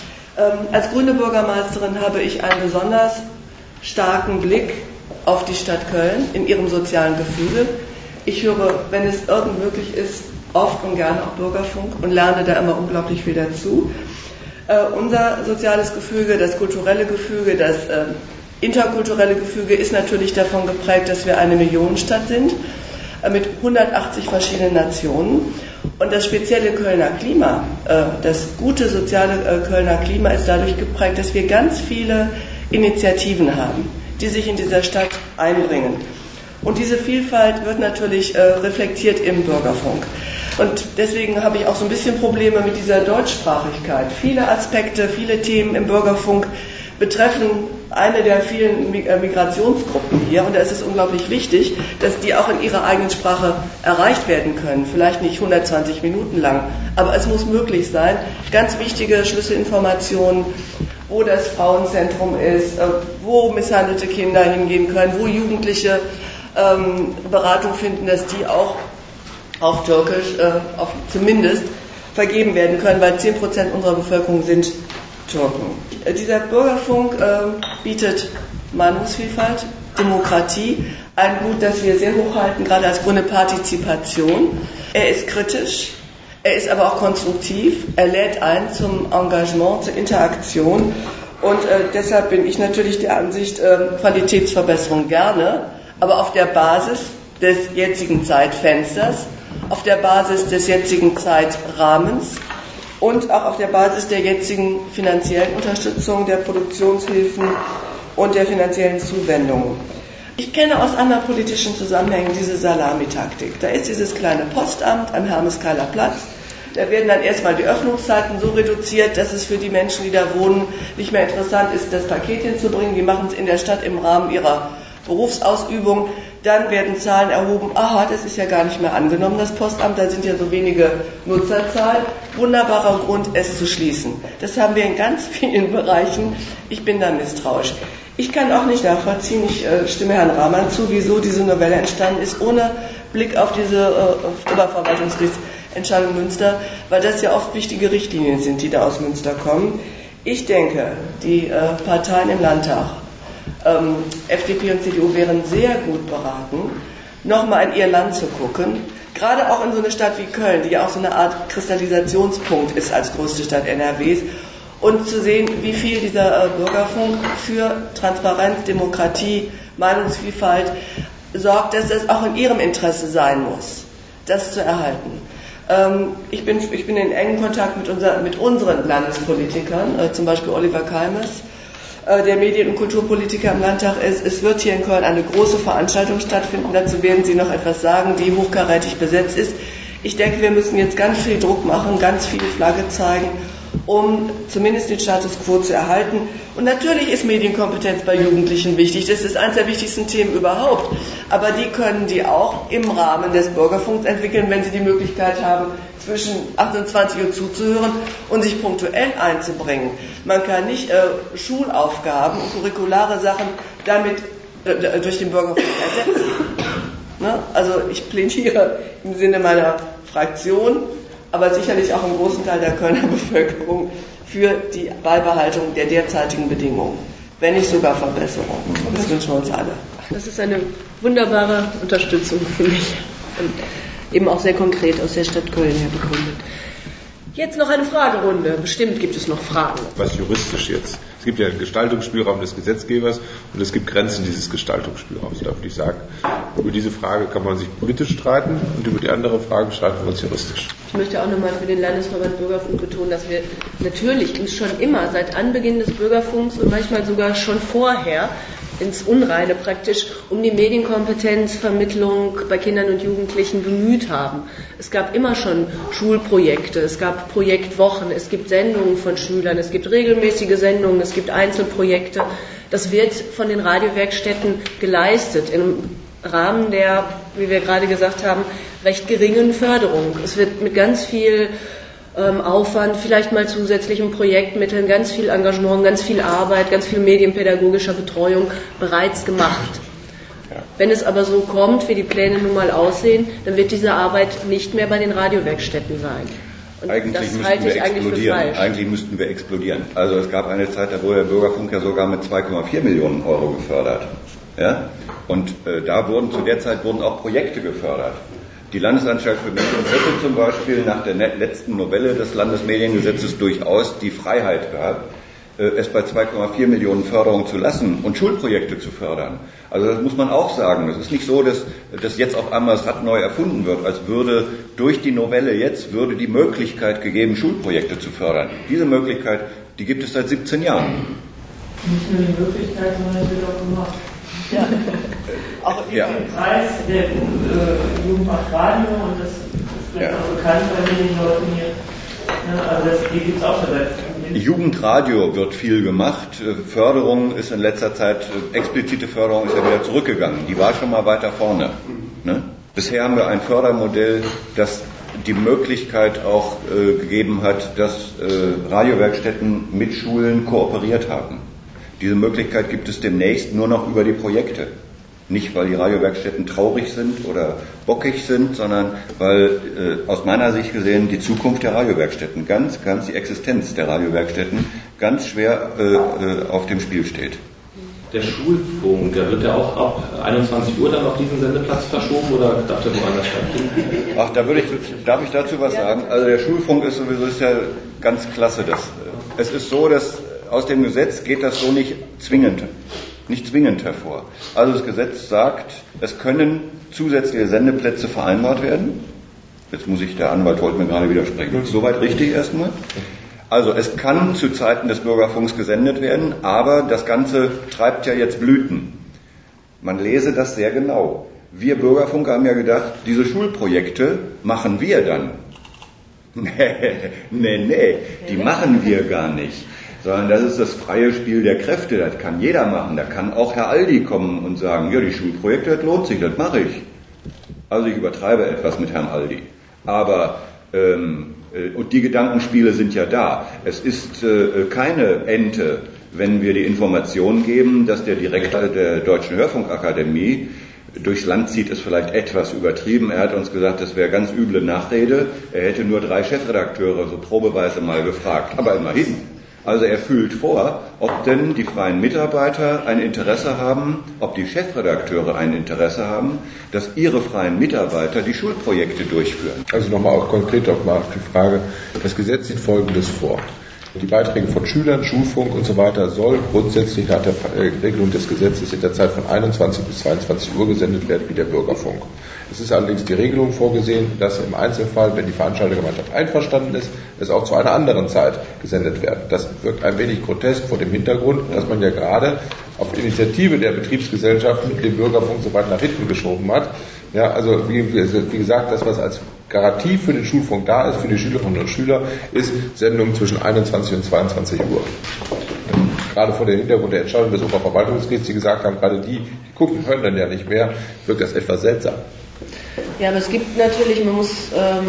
Als grüne Bürgermeisterin habe ich einen besonders starken Blick auf die Stadt Köln in ihrem sozialen Gefüge. Ich höre, wenn es irgend möglich ist, oft und gerne auch Bürgerfunk und lerne da immer unglaublich viel dazu. Unser soziales Gefüge, das kulturelle Gefüge, das interkulturelle Gefüge ist natürlich davon geprägt, dass wir eine Millionenstadt sind mit 180 verschiedenen Nationen. Und das spezielle Kölner Klima, das gute soziale Kölner Klima ist dadurch geprägt, dass wir ganz viele Initiativen haben, die sich in dieser Stadt einbringen. Und diese Vielfalt wird natürlich reflektiert im Bürgerfunk. Und deswegen habe ich auch so ein bisschen Probleme mit dieser Deutschsprachigkeit. Viele Aspekte, viele Themen im Bürgerfunk betreffen eine der vielen Migrationsgruppen hier. Und da ist es unglaublich wichtig, dass die auch in ihrer eigenen Sprache erreicht werden können. Vielleicht nicht 120 Minuten lang, aber es muss möglich sein. Ganz wichtige Schlüsselinformationen, wo das Frauenzentrum ist, wo misshandelte Kinder hingehen können, wo Jugendliche Beratung finden, dass die auch auf Türkisch zumindest vergeben werden können, weil 10% unserer Bevölkerung sind Türken. Dieser Bürgerfunk bietet Meinungsvielfalt, Demokratie, ein Gut, das wir sehr hochhalten, gerade als Grüne Partizipation. Er ist kritisch, er ist aber auch konstruktiv, er lädt ein zum Engagement, zur Interaktion und deshalb bin ich natürlich der Ansicht, Qualitätsverbesserung gerne, aber auf der Basis des jetzigen Zeitfensters, auf der Basis des jetzigen Zeitrahmens und auch auf der Basis der jetzigen finanziellen Unterstützung, der Produktionshilfen und der finanziellen Zuwendungen. Ich kenne aus anderen politischen Zusammenhängen diese Salamitaktik. Da ist dieses kleine Postamt am Hermeskeiler Platz. Da werden dann erstmal die Öffnungszeiten so reduziert, dass es für die Menschen, die da wohnen, nicht mehr interessant ist, das Paket hinzubringen. Die machen es in der Stadt im Rahmen ihrer Berufsausübung. Dann werden Zahlen erhoben, aha, das ist ja gar nicht mehr angenommen, das Postamt, da sind ja so wenige Nutzerzahlen. Wunderbarer Grund, es zu schließen. Das haben wir in ganz vielen Bereichen. Ich bin da misstrauisch. Ich kann auch nicht nachvollziehen, ich stimme Herrn Rahmann zu, wieso diese Novelle entstanden ist, ohne Blick auf diese Oberverwaltungsgerichtsentscheidung Münster, weil das ja oft wichtige Richtlinien sind, die da aus Münster kommen. Ich denke, die Parteien im Landtag, FDP und CDU wären sehr gut beraten, nochmal in ihr Land zu gucken, gerade auch in so eine Stadt wie Köln, die ja auch so eine Art Kristallisationspunkt ist als größte Stadt NRWs, und zu sehen, wie viel dieser Bürgerfunk für Transparenz, Demokratie, Meinungsvielfalt sorgt, dass das auch in ihrem Interesse sein muss, das zu erhalten. Ich bin in engem Kontakt mit unseren Landespolitikern, zum Beispiel Oliver Keimes, der Medien- und Kulturpolitiker im Landtag ist. Es wird hier in Köln eine große Veranstaltung stattfinden, dazu werden Sie noch etwas sagen, die hochkarätig besetzt ist. Ich denke, wir müssen jetzt ganz viel Druck machen, ganz viel Flagge zeigen, um zumindest den Status quo zu erhalten. Und natürlich ist Medienkompetenz bei Jugendlichen wichtig. Das ist eines der wichtigsten Themen überhaupt. Aber die können die auch im Rahmen des Bürgerfunks entwickeln, wenn sie die Möglichkeit haben, zwischen 28 Uhr zuzuhören und sich punktuell einzubringen. Man kann nicht Schulaufgaben und curriculare Sachen damit durch den Bürgerfunk ersetzen. Ne? Also ich plädiere im Sinne meiner Fraktion, aber sicherlich auch im großen Teil der Kölner Bevölkerung für die Beibehaltung der derzeitigen Bedingungen, wenn nicht sogar Verbesserung. Das wünschen wir uns alle. Das ist eine wunderbare Unterstützung, finde ich. Und eben auch sehr konkret aus der Stadt Köln her begründet. Jetzt noch eine Fragerunde. Bestimmt gibt es noch Fragen. Was juristisch jetzt? Es gibt ja einen Gestaltungsspielraum des Gesetzgebers und es gibt Grenzen dieses Gestaltungsspielraums. Da würde ich sagen, über diese Frage kann man sich politisch streiten und über die andere Frage streiten wir uns juristisch. Ich möchte auch nochmal für den Landesverband Bürgerfunk betonen, dass wir natürlich uns schon immer seit Anbeginn des Bürgerfunks und manchmal sogar schon vorher ins Unreine praktisch um die Medienkompetenzvermittlung bei Kindern und Jugendlichen bemüht haben. Es gab immer schon Schulprojekte, es gab Projektwochen, es gibt Sendungen von Schülern, es gibt regelmäßige Sendungen, es gibt Einzelprojekte. Das wird von den Radiowerkstätten geleistet im Rahmen der, wie wir gerade gesagt haben, recht geringen Förderung. Es wird mit ganz viel Aufwand, vielleicht mal zusätzlichen Projektmitteln, ganz viel Engagement, ganz viel Arbeit, ganz viel medienpädagogischer Betreuung bereits gemacht. Ja. Wenn es aber so kommt, wie die Pläne nun mal aussehen, dann wird diese Arbeit nicht mehr bei den Radiowerkstätten sein. Und eigentlich müssten wir explodieren. Also es gab eine Zeit, da wurde der Bürgerfunk ja sogar mit 2,4 Millionen Euro gefördert. Ja? Und zu der Zeit wurden auch Projekte gefördert. Die Landesanstalt für Medien hätte zum Beispiel nach der letzten Novelle des Landesmediengesetzes durchaus die Freiheit gehabt, es bei 2,4 Millionen Förderung zu lassen und Schulprojekte zu fördern. Also das muss man auch sagen. Es ist nicht so, dass jetzt auf einmal das Rad neu erfunden wird, als würde durch die Novelle jetzt die Möglichkeit gegeben, Schulprojekte zu fördern. Diese Möglichkeit, die gibt es seit 17 Jahren. Nicht nur die Möglichkeit, sondern es wird auch gemacht. Ja. Auch im Preis der Jugend macht Radio und das ist vielleicht auch bekannt bei den Leuten hier. Ja, also die gibt es auch schon. Jugendradio wird viel gemacht. Förderung ist in letzter Zeit, explizite Förderung ist ja wieder zurückgegangen. Die war schon mal weiter vorne. Ne? Bisher haben wir ein Fördermodell, das die Möglichkeit auch gegeben hat, dass Radiowerkstätten mit Schulen kooperiert haben. Diese Möglichkeit gibt es demnächst nur noch über die Projekte. Nicht, weil die Radiowerkstätten traurig sind oder bockig sind, sondern weil aus meiner Sicht gesehen die Zukunft der Radiowerkstätten, ganz die Existenz der Radiowerkstätten ganz schwer auf dem Spiel steht. Der Schulfunk, der wird ja auch ab 21 Uhr dann auf diesen Sendeplatz verschoben oder darf der woanders stattfinden? Ach, darf ich dazu was sagen? Also der Schulfunk ist ja ganz klasse. Es ist so, dass aus dem Gesetz geht das so nicht zwingend hervor. Also das Gesetz sagt, es können zusätzliche Sendeplätze vereinbart werden. Jetzt der Anwalt wollte mir gerade widersprechen. Soweit richtig erstmal. Also es kann zu Zeiten des Bürgerfunks gesendet werden, aber das Ganze treibt ja jetzt Blüten. Man lese das sehr genau. Wir Bürgerfunker haben ja gedacht, diese Schulprojekte machen wir dann. Nee, die machen wir gar nicht. Sondern das ist das freie Spiel der Kräfte, das kann jeder machen. Da kann auch Herr Aldi kommen und sagen, ja, die Schulprojekte, das lohnt sich, das mache ich. Also ich übertreibe etwas mit Herrn Aldi. Aber, und die Gedankenspiele sind ja da. Es ist keine Ente, wenn wir die Information geben, dass der Direktor der Deutschen Hörfunkakademie durchs Land zieht, ist vielleicht etwas übertrieben. Er hat uns gesagt, das wäre ganz üble Nachrede. Er hätte nur 3 Chefredakteure so probeweise mal gefragt. Aber immerhin. Also er fühlt vor, ob denn die freien Mitarbeiter ein Interesse haben, ob die Chefredakteure ein Interesse haben, dass ihre freien Mitarbeiter die Schulprojekte durchführen. Also nochmal auch konkret auf die Frage, das Gesetz sieht Folgendes vor. Die Beiträge von Schülern, Schulfunk und so weiter soll grundsätzlich nach der Regelung des Gesetzes in der Zeit von 21 bis 22 Uhr gesendet werden wie der Bürgerfunk. Es ist allerdings die Regelung vorgesehen, dass im Einzelfall, wenn die Veranstaltergemeinschaft einverstanden ist, es auch zu einer anderen Zeit gesendet werden. Das wirkt ein wenig grotesk vor dem Hintergrund, dass man ja gerade auf Initiative der Betriebsgesellschaften den Bürgerfunk so weit nach hinten geschoben hat. Ja, also wie gesagt, das, was als Garantie für den Schulfunk da ist, für die Schülerinnen und Schüler, ist Sendung zwischen 21 und 22 Uhr. Gerade vor dem Hintergrund der Entscheidung des Oberverwaltungsgerichts, die gesagt haben, gerade die gucken, hören dann ja nicht mehr, wirkt das etwas seltsam. Ja, aber es gibt natürlich, man muss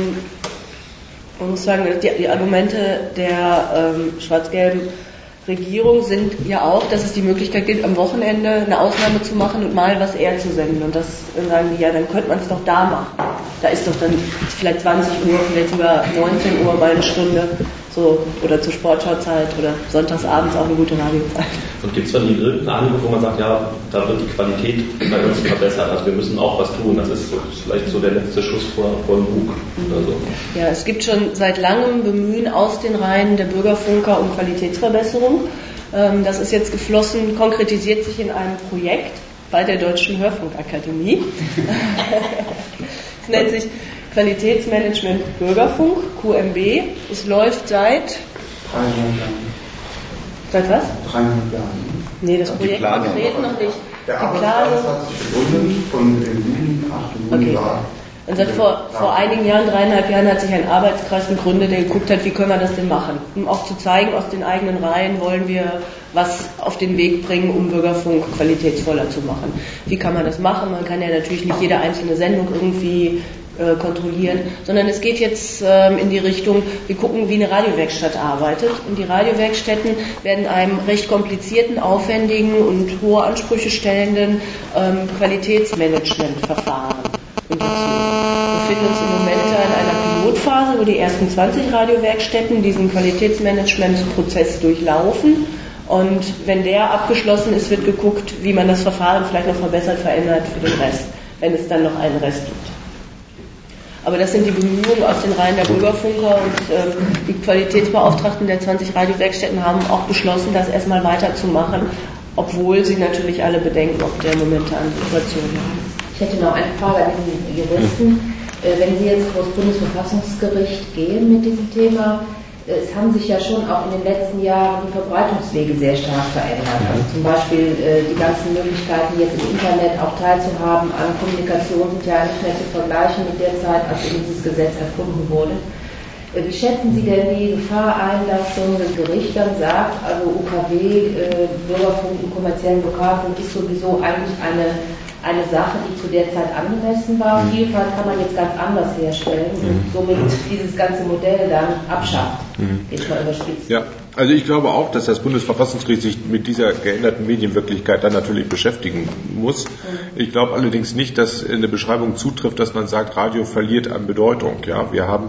sagen, die Argumente der schwarz-gelben Regierung sind ja auch, dass es die Möglichkeit gibt, am Wochenende eine Ausnahme zu machen und mal was eher zu senden. Und das sagen die, ja, dann könnte man es doch da machen. Da ist doch dann vielleicht 20 Uhr, vielleicht sogar 19 Uhr mal eine Stunde, so, oder zur Sportschauzeit oder sonntagsabends auch eine gute Radiozeit. Und gibt es dann irgendeine Angebot, wo man sagt, ja, da wird die Qualität bei uns verbessert, also wir müssen auch was tun, das ist vielleicht so der letzte Schuss vor dem Bug oder so. Ja, es gibt schon seit langem Bemühen aus den Reihen der Bürgerfunker um Qualitätsverbesserung. Das ist jetzt geflossen, konkretisiert sich in einem Projekt bei der Deutschen Hörfunkakademie. Es nennt sich Qualitätsmanagement Bürgerfunk, QMB. Es läuft seit 300 Jahren. Seit was? 300 Jahren. Nee, das Projekt konkret noch nicht. Der Arbeitskreis hat sich begründet von den 7, 8 Juni. Und seit vor einigen Jahren, 3,5 Jahren, hat sich ein Arbeitskreis gegründet, der geguckt hat, wie können wir das denn machen. Um auch zu zeigen, aus den eigenen Reihen wollen wir was auf den Weg bringen, um Bürgerfunk qualitätsvoller zu machen. Wie kann man das machen? Man kann ja natürlich nicht jede einzelne Sendung irgendwie kontrollieren, sondern es geht jetzt in die Richtung, wir gucken, wie eine Radiowerkstatt arbeitet. Und die Radiowerkstätten werden einem recht komplizierten, aufwendigen und hohe Ansprüche stellenden Qualitätsmanagementverfahren unterziehen. Wir befinden uns im Moment in einer Pilotphase, wo die ersten 20 Radiowerkstätten diesen Qualitätsmanagementprozess durchlaufen. Und wenn der abgeschlossen ist, wird geguckt, wie man das Verfahren vielleicht noch verbessert, verändert für den Rest, wenn es dann noch einen Rest gibt. Aber das sind die Bemühungen aus den Reihen der Bürgerfunker und die Qualitätsbeauftragten der 20 Radiowerkstätten haben auch beschlossen, das erstmal weiterzumachen, obwohl sie natürlich alle Bedenken auf der momentanen Situation haben. Ich hätte noch eine Frage an den Juristen. Wenn Sie jetzt vor das Bundesverfassungsgericht gehen mit diesem Thema, es haben sich ja schon auch in den letzten Jahren die Verbreitungswege sehr stark verändert. Also zum Beispiel die ganzen Möglichkeiten, jetzt im Internet auch teilzuhaben an Kommunikation, sind ja nicht mehr zu vergleichen mit der Zeit, als dieses Gesetz erfunden wurde. Wie schätzen Sie denn die Gefahr ein, dass so ein Gericht dann sagt, also UKW, Bürgerfunk und kommerziellen Lokalfunk ist sowieso eigentlich eine Sache, die zu der Zeit angemessen war. Vielfalt kann man jetzt ganz anders herstellen und somit dieses ganze Modell dann abschafft. Jetzt mal überspitzt. Ja, also ich glaube auch, dass das Bundesverfassungsgericht sich mit dieser geänderten Medienwirklichkeit dann natürlich beschäftigen muss. Ich glaube allerdings nicht, dass eine Beschreibung zutrifft, dass man sagt, Radio verliert an Bedeutung. Ja, wir haben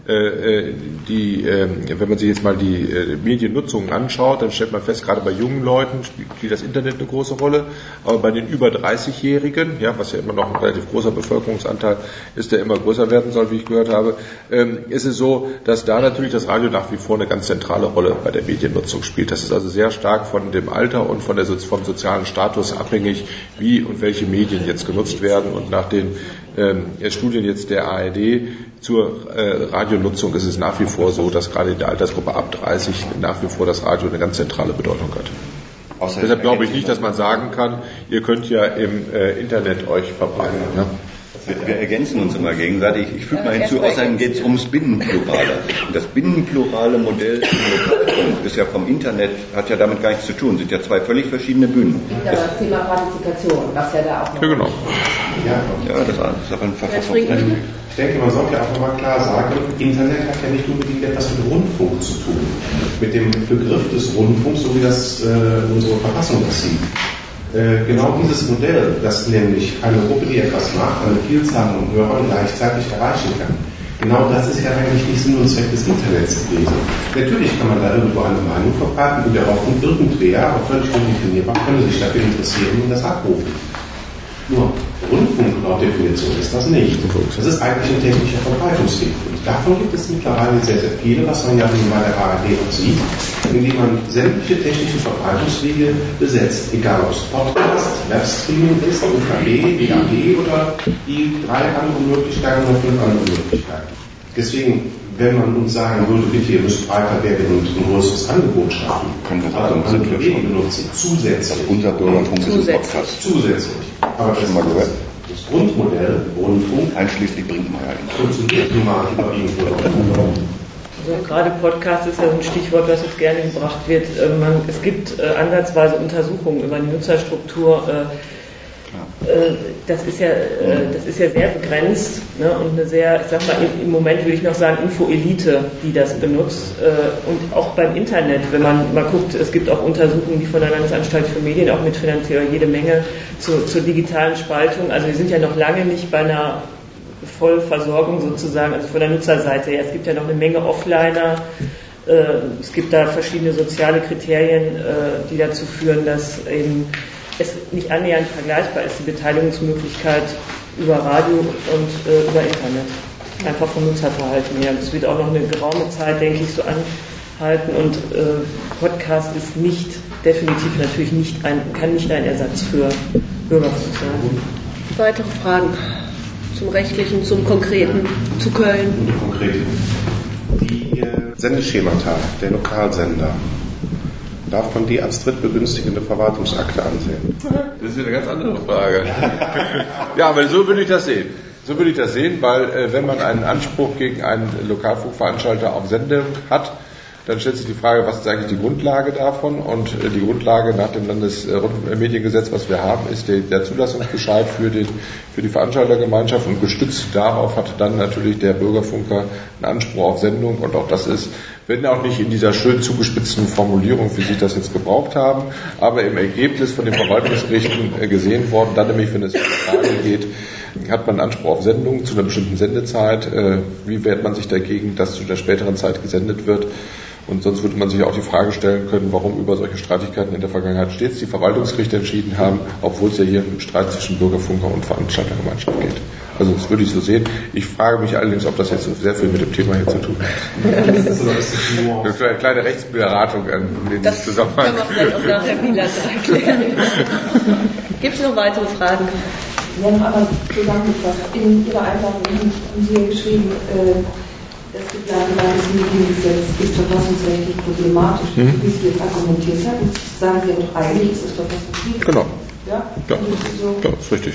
wenn man sich jetzt mal die Mediennutzung anschaut, dann stellt man fest, gerade bei jungen Leuten spielt das Internet eine große Rolle, aber bei den über 30-Jährigen, ja, was ja immer noch ein relativ großer Bevölkerungsanteil ist, der immer größer werden soll, wie ich gehört habe, ist es so, dass da natürlich das Radio nach wie vor eine ganz zentrale Rolle bei der Mediennutzung spielt. Das ist also sehr stark von dem Alter und vom sozialen Status abhängig, wie und welche Medien jetzt genutzt werden. Und nach den Studien jetzt der ARD zur Radionutzung ist es nach wie vor so, dass gerade in der Altersgruppe ab 30 nach wie vor das Radio eine ganz zentrale Bedeutung hat. Deshalb glaube ich nicht, dass man sagen kann, ihr könnt ja im Internet euch verbreiten. Ja? Wir ergänzen uns immer gegenseitig. Ich füge mal hinzu, außerdem geht es ums Binnenplurale. Und das binnenplurale Modell im Lokalfunk ist ja vom Internet, hat ja damit gar nichts zu tun, sind ja zwei völlig verschiedene Bühnen. Es gibt aber das Thema Partizipation, was ja da auch noch... Ja, genau. Ja, das ist aber ein Verfassungsrecht. Ich denke, man sollte auch nochmal klar sagen, Internet hat ja nicht unbedingt etwas mit Rundfunk zu tun. Mit dem Begriff des Rundfunks, so wie das unsere Verfassung das sieht. Genau dieses Modell, das nämlich eine Gruppe, die etwas macht, eine Vielzahl von Hörern gleichzeitig erreichen kann. Genau das ist ja eigentlich nicht Sinn und Zweck des Internets gewesen. Natürlich kann man da irgendwo eine Meinung verbreiten und der Hoffnung, irgendwer, auch völlig undefinierbar, könnte sich dafür interessieren und das abrufen. Nur Rundfunk laut Definition ist das nicht. Das ist eigentlich ein technischer Verbreitungsweg. Und davon gibt es mittlerweile sehr, sehr viele, was man ja bei der ARD auch sieht, indem man sämtliche technische Verbreitungswege besetzt, egal ob es Podcast, Webstreaming ist, UKW, DAB oder die 3 anderen Möglichkeiten oder 5 andere Möglichkeiten. Deswegen, wenn man uns sagen würde, bitte, ihr müsst breiter werden und ein größeres Angebot schaffen, können wir sagen, sind wir schon benutzen, zusätzlich. Unser Bürgerfunk ist ein Podcast. Zusätzlich. Aber das, mal gehört? Das Grundmodell, Rundfunk, einschließlich Brinkmeier, funktioniert nun mal überwiegend. Also gerade Podcast ist ja so ein Stichwort, was jetzt gerne gebracht wird. Es gibt ansatzweise Untersuchungen über die Nutzerstruktur. Das ist ja sehr begrenzt, ne, und eine sehr, ich sag mal, im Moment würde ich noch sagen, Info-Elite, die das benutzt. Und auch beim Internet, wenn man mal guckt, es gibt auch Untersuchungen, die von der Landesanstalt für Medien auch mitfinanziert, jede Menge zur digitalen Spaltung. Also wir sind ja noch lange nicht bei einer Vollversorgung sozusagen, also von der Nutzerseite her. Es gibt ja noch eine Menge Offliner. Es gibt da verschiedene soziale Kriterien, die dazu führen, dass eben es nicht annähernd vergleichbar ist, die Beteiligungsmöglichkeit über Radio und über Internet. Einfach vom Nutzerverhalten her. Das wird auch noch eine geraume Zeit, denke ich, so anhalten. Und Podcast ist definitiv natürlich kann nicht ein Ersatz für Bürgerfunk sein. Weitere Fragen zum Rechtlichen, zum Konkreten, zu Köln? Die Sendeschemata der Lokalsender. Darf man die als drittbegünstigende Verwaltungsakte ansehen? Das ist eine ganz andere Frage. Ja, aber so würde ich das sehen. So würde ich das sehen, weil wenn man einen Anspruch gegen einen Lokalfunkveranstalter auf Sendung hat, dann stellt sich die Frage, was ist eigentlich die Grundlage davon? Und die Grundlage nach dem Landesmediengesetz, was wir haben, ist der Zulassungsbescheid für die Veranstaltergemeinschaft, und gestützt darauf hat dann natürlich der Bürgerfunker einen Anspruch auf Sendung, und auch das ist, wenn auch nicht in dieser schön zugespitzten Formulierung, wie Sie das jetzt gebraucht haben, aber im Ergebnis von den Verwaltungsgerichten gesehen worden, dann nämlich, wenn es um die Frage geht, hat man Anspruch auf Sendung zu einer bestimmten Sendezeit, wie wehrt man sich dagegen, dass zu der späteren Zeit gesendet wird? Und sonst würde man sich auch die Frage stellen können, warum über solche Streitigkeiten in der Vergangenheit stets die Verwaltungsgerichte entschieden haben, obwohl es ja hier einen Streit zwischen Bürgerfunker und Veranstaltergemeinschaft geht. Also das würde ich so sehen. Ich frage mich allerdings, ob das jetzt sehr viel mit dem Thema hier zu tun hat. Das ist eine kleine Rechtsberatung in dem Zusammenhang. Das können wir vielleicht auch nachher bilateral erklären. Gibt es noch weitere Fragen? Ja, noch einmal zusammengefasst. In Ihrer Einladung haben Sie ja geschrieben, das Landesmediengesetz ist verfassungsrechtlich problematisch, wie Sie jetzt argumentiert haben. Sagen Sie ja doch eigentlich, ist es verfassungswidrig. Genau. Ja, ja, ist richtig.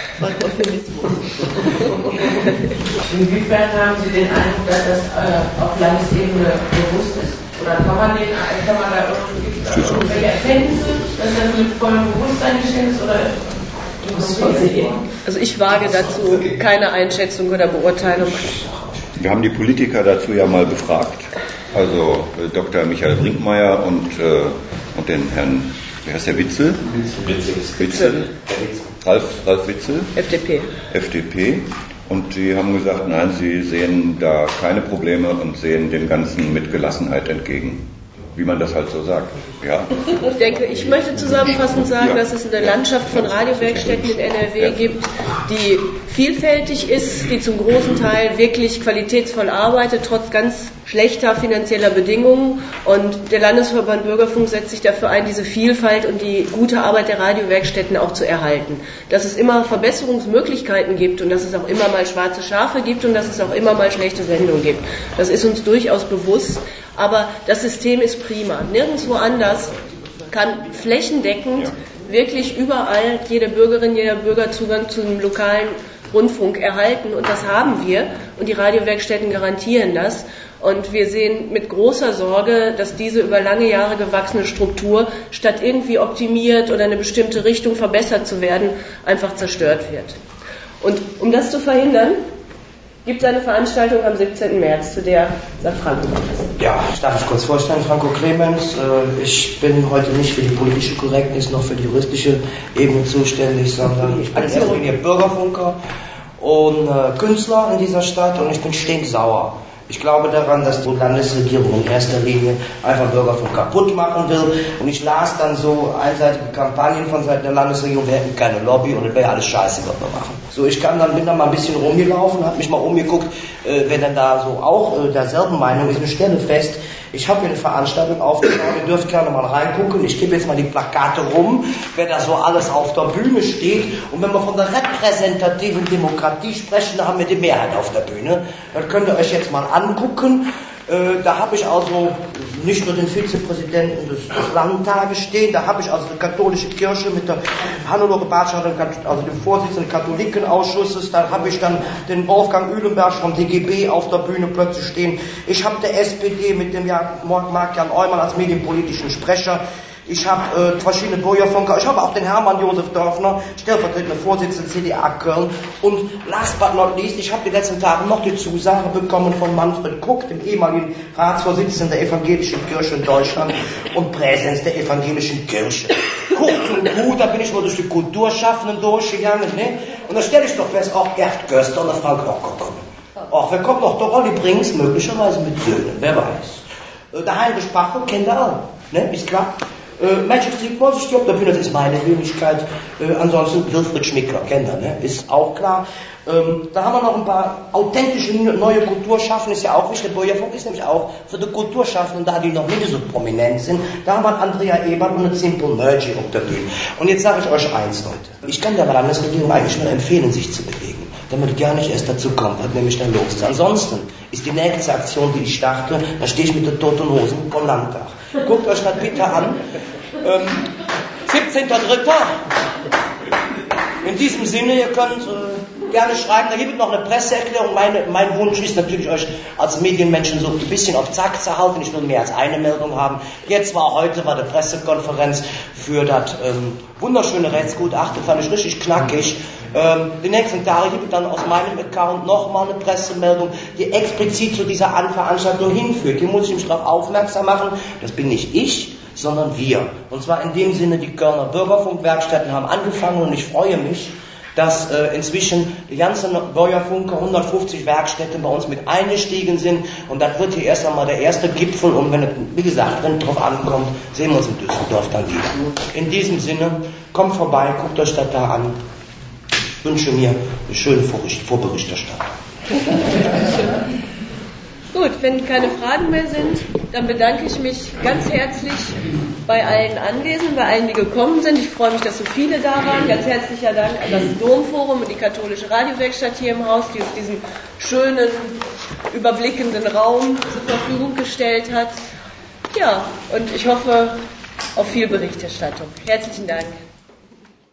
Inwiefern haben Sie den Eindruck, dass das auf Landesebene bewusst ist? Oder kann man da irgendwelche Erkenntnisse, dass das mit vollem Bewusstsein geschehen ist? Oder also ich wage dazu keine Einschätzung oder Beurteilung. Wir haben die Politiker dazu ja mal befragt, also Dr. Michael Brinkmeier und den Herrn, wer heißt der, Witzel? Witzel. Ralf Witzel. FDP. Und die haben gesagt, nein, sie sehen da keine Probleme und sehen dem Ganzen mit Gelassenheit entgegen. Wie man das halt so sagt. Ja. Ich denke, ich möchte zusammenfassend sagen, dass es eine Landschaft von Radiowerkstätten in NRW gibt, die vielfältig ist, die zum großen Teil wirklich qualitätsvoll arbeitet, trotz ganz schlechter finanzieller Bedingungen. Und der Landesverband Bürgerfunk setzt sich dafür ein, diese Vielfalt und die gute Arbeit der Radiowerkstätten auch zu erhalten. Dass es immer Verbesserungsmöglichkeiten gibt und dass es auch immer mal schwarze Schafe gibt und dass es auch immer mal schlechte Sendungen gibt. Das ist uns durchaus bewusst. Aber das System ist prima. Nirgendwo anders kann flächendeckend wirklich überall jede Bürgerin, jeder Bürger Zugang zu einem lokalen Rundfunk erhalten. Und das haben wir. Und die Radiowerkstätten garantieren das. Und wir sehen mit großer Sorge, dass diese über lange Jahre gewachsene Struktur, statt irgendwie optimiert oder in eine bestimmte Richtung verbessert zu werden, einfach zerstört wird. Und um das zu verhindern, gibt es eine Veranstaltung am 17. März, zu der sagt Franco was. Ja, ich darf mich kurz vorstellen, Franco Clemens. Ich bin heute nicht für die politische Korrektnis noch für die juristische Ebene zuständig, sondern ich bin in erster Linie Bürgerfunker und Künstler in dieser Stadt und ich bin stinksauer. Ich glaube daran, dass die Landesregierung in erster Linie einfach Bürgerfunk kaputt machen will. Und ich las dann so einseitige Kampagnen von Seiten der Landesregierung, wir hätten keine Lobby und es wäre alles scheiße, was wir machen. So, bin dann mal ein bisschen rumgelaufen, habe mich mal umgeguckt, wer denn da so auch derselben Meinung ist. Und ich stelle fest, ich habe hier eine Veranstaltung aufgebaut, ihr dürft gerne mal reingucken. Ich gebe jetzt mal die Plakate rum, wer da so alles auf der Bühne steht. Und wenn wir von der repräsentativen Demokratie sprechen, da haben wir die Mehrheit auf der Bühne. Das könnt ihr euch jetzt mal angucken. Da habe ich also nicht nur den Vizepräsidenten des Landtages stehen, da habe ich also die katholische Kirche mit der Hannelore Bartschat, also dem Vorsitzenden des Katholikenausschusses, da habe ich dann den Wolfgang Uhlenberg vom DGB auf der Bühne plötzlich stehen. Ich habe der SPD mit dem Marc-Jan Eumann als medienpolitischen Sprecher. Ich habe verschiedene Bürgerfunker, ich habe auch den Hermann Josef Dörfner, stellvertretender Vorsitzender CDA Köln und last but not least, ich habe die letzten Tage noch die Zusage bekommen von Manfred Kuck, dem ehemaligen Ratsvorsitzenden der Evangelischen Kirche in Deutschland und Präsens der Evangelischen Kirche. Kurz und gut, da bin ich mal durch die Kulturschaffenden durchgegangen, ne? Und da stelle ich doch fest, auch Gerd Göster und Frank Rocker kommen. Auch wer kommt noch der Olli Brings, möglicherweise mit Söhnen, wer weiß. Der Heinrich Pacho kennt er auch, ne? Ist klar. Magic Street Vorsicht auf der Bühne, das ist meine Wenigkeit. Ansonsten Wilfried Schmickler, kennt ihr, ne? Ist auch klar. Da haben wir noch ein paar authentische neue Kulturschaffende, ist ja auch wichtig. Der Bürgerfunk ist nämlich auch für die Kulturschaffenden, da die noch nicht so prominent sind. Da haben wir Andrea Ebert und eine Simple Mergy untergehen. Und jetzt sage ich euch eins, Leute. Ich kann der Landesregierung eigentlich nur empfehlen, sich zu bewegen, damit gar nicht erst dazu kommt, was nämlich dann los ist. Ansonsten ist die nächste Aktion, die ich starte, da stehe ich mit der Toten Hosen vom Landtag. Guckt euch das bitte an. 17.3. In diesem Sinne, ihr könnt gerne schreiben, da gibt es noch eine Presseerklärung. Mein Wunsch ist natürlich, euch als Medienmenschen so ein bisschen auf Zack zu halten. Ich will mehr als eine Meldung haben. Heute war die Pressekonferenz für das wunderschöne Rechtsgutachten, fand ich richtig knackig. Die nächsten Tage gibt es dann aus meinem Account nochmal eine Pressemeldung, die explizit zu dieser Veranstaltung hinführt. Hier muss ich mich darauf aufmerksam machen, das bin nicht ich, sondern wir. Und zwar in dem Sinne, die Kölner Bürgerfunkwerkstätten haben angefangen und ich freue mich, dass inzwischen die ganzen Bürgerfunker, 150 Werkstätten bei uns mit eingestiegen sind und das wird hier erst einmal der erste Gipfel und wenn es, wie gesagt, wenn es drauf ankommt, sehen wir uns in Düsseldorf dann wieder. In diesem Sinne, kommt vorbei, guckt euch das da an. Ich wünsche mir eine schöne Vorberichterstattung. Gut, wenn keine Fragen mehr sind, dann bedanke ich mich ganz herzlich bei allen Anwesenden, bei allen, die gekommen sind. Ich freue mich, dass so viele da waren. Ganz herzlicher Dank an das Domforum und die katholische Radiowerkstatt hier im Haus, die uns diesen schönen, überblickenden Raum zur Verfügung gestellt hat. Ja, und ich hoffe auf viel Berichterstattung. Herzlichen Dank.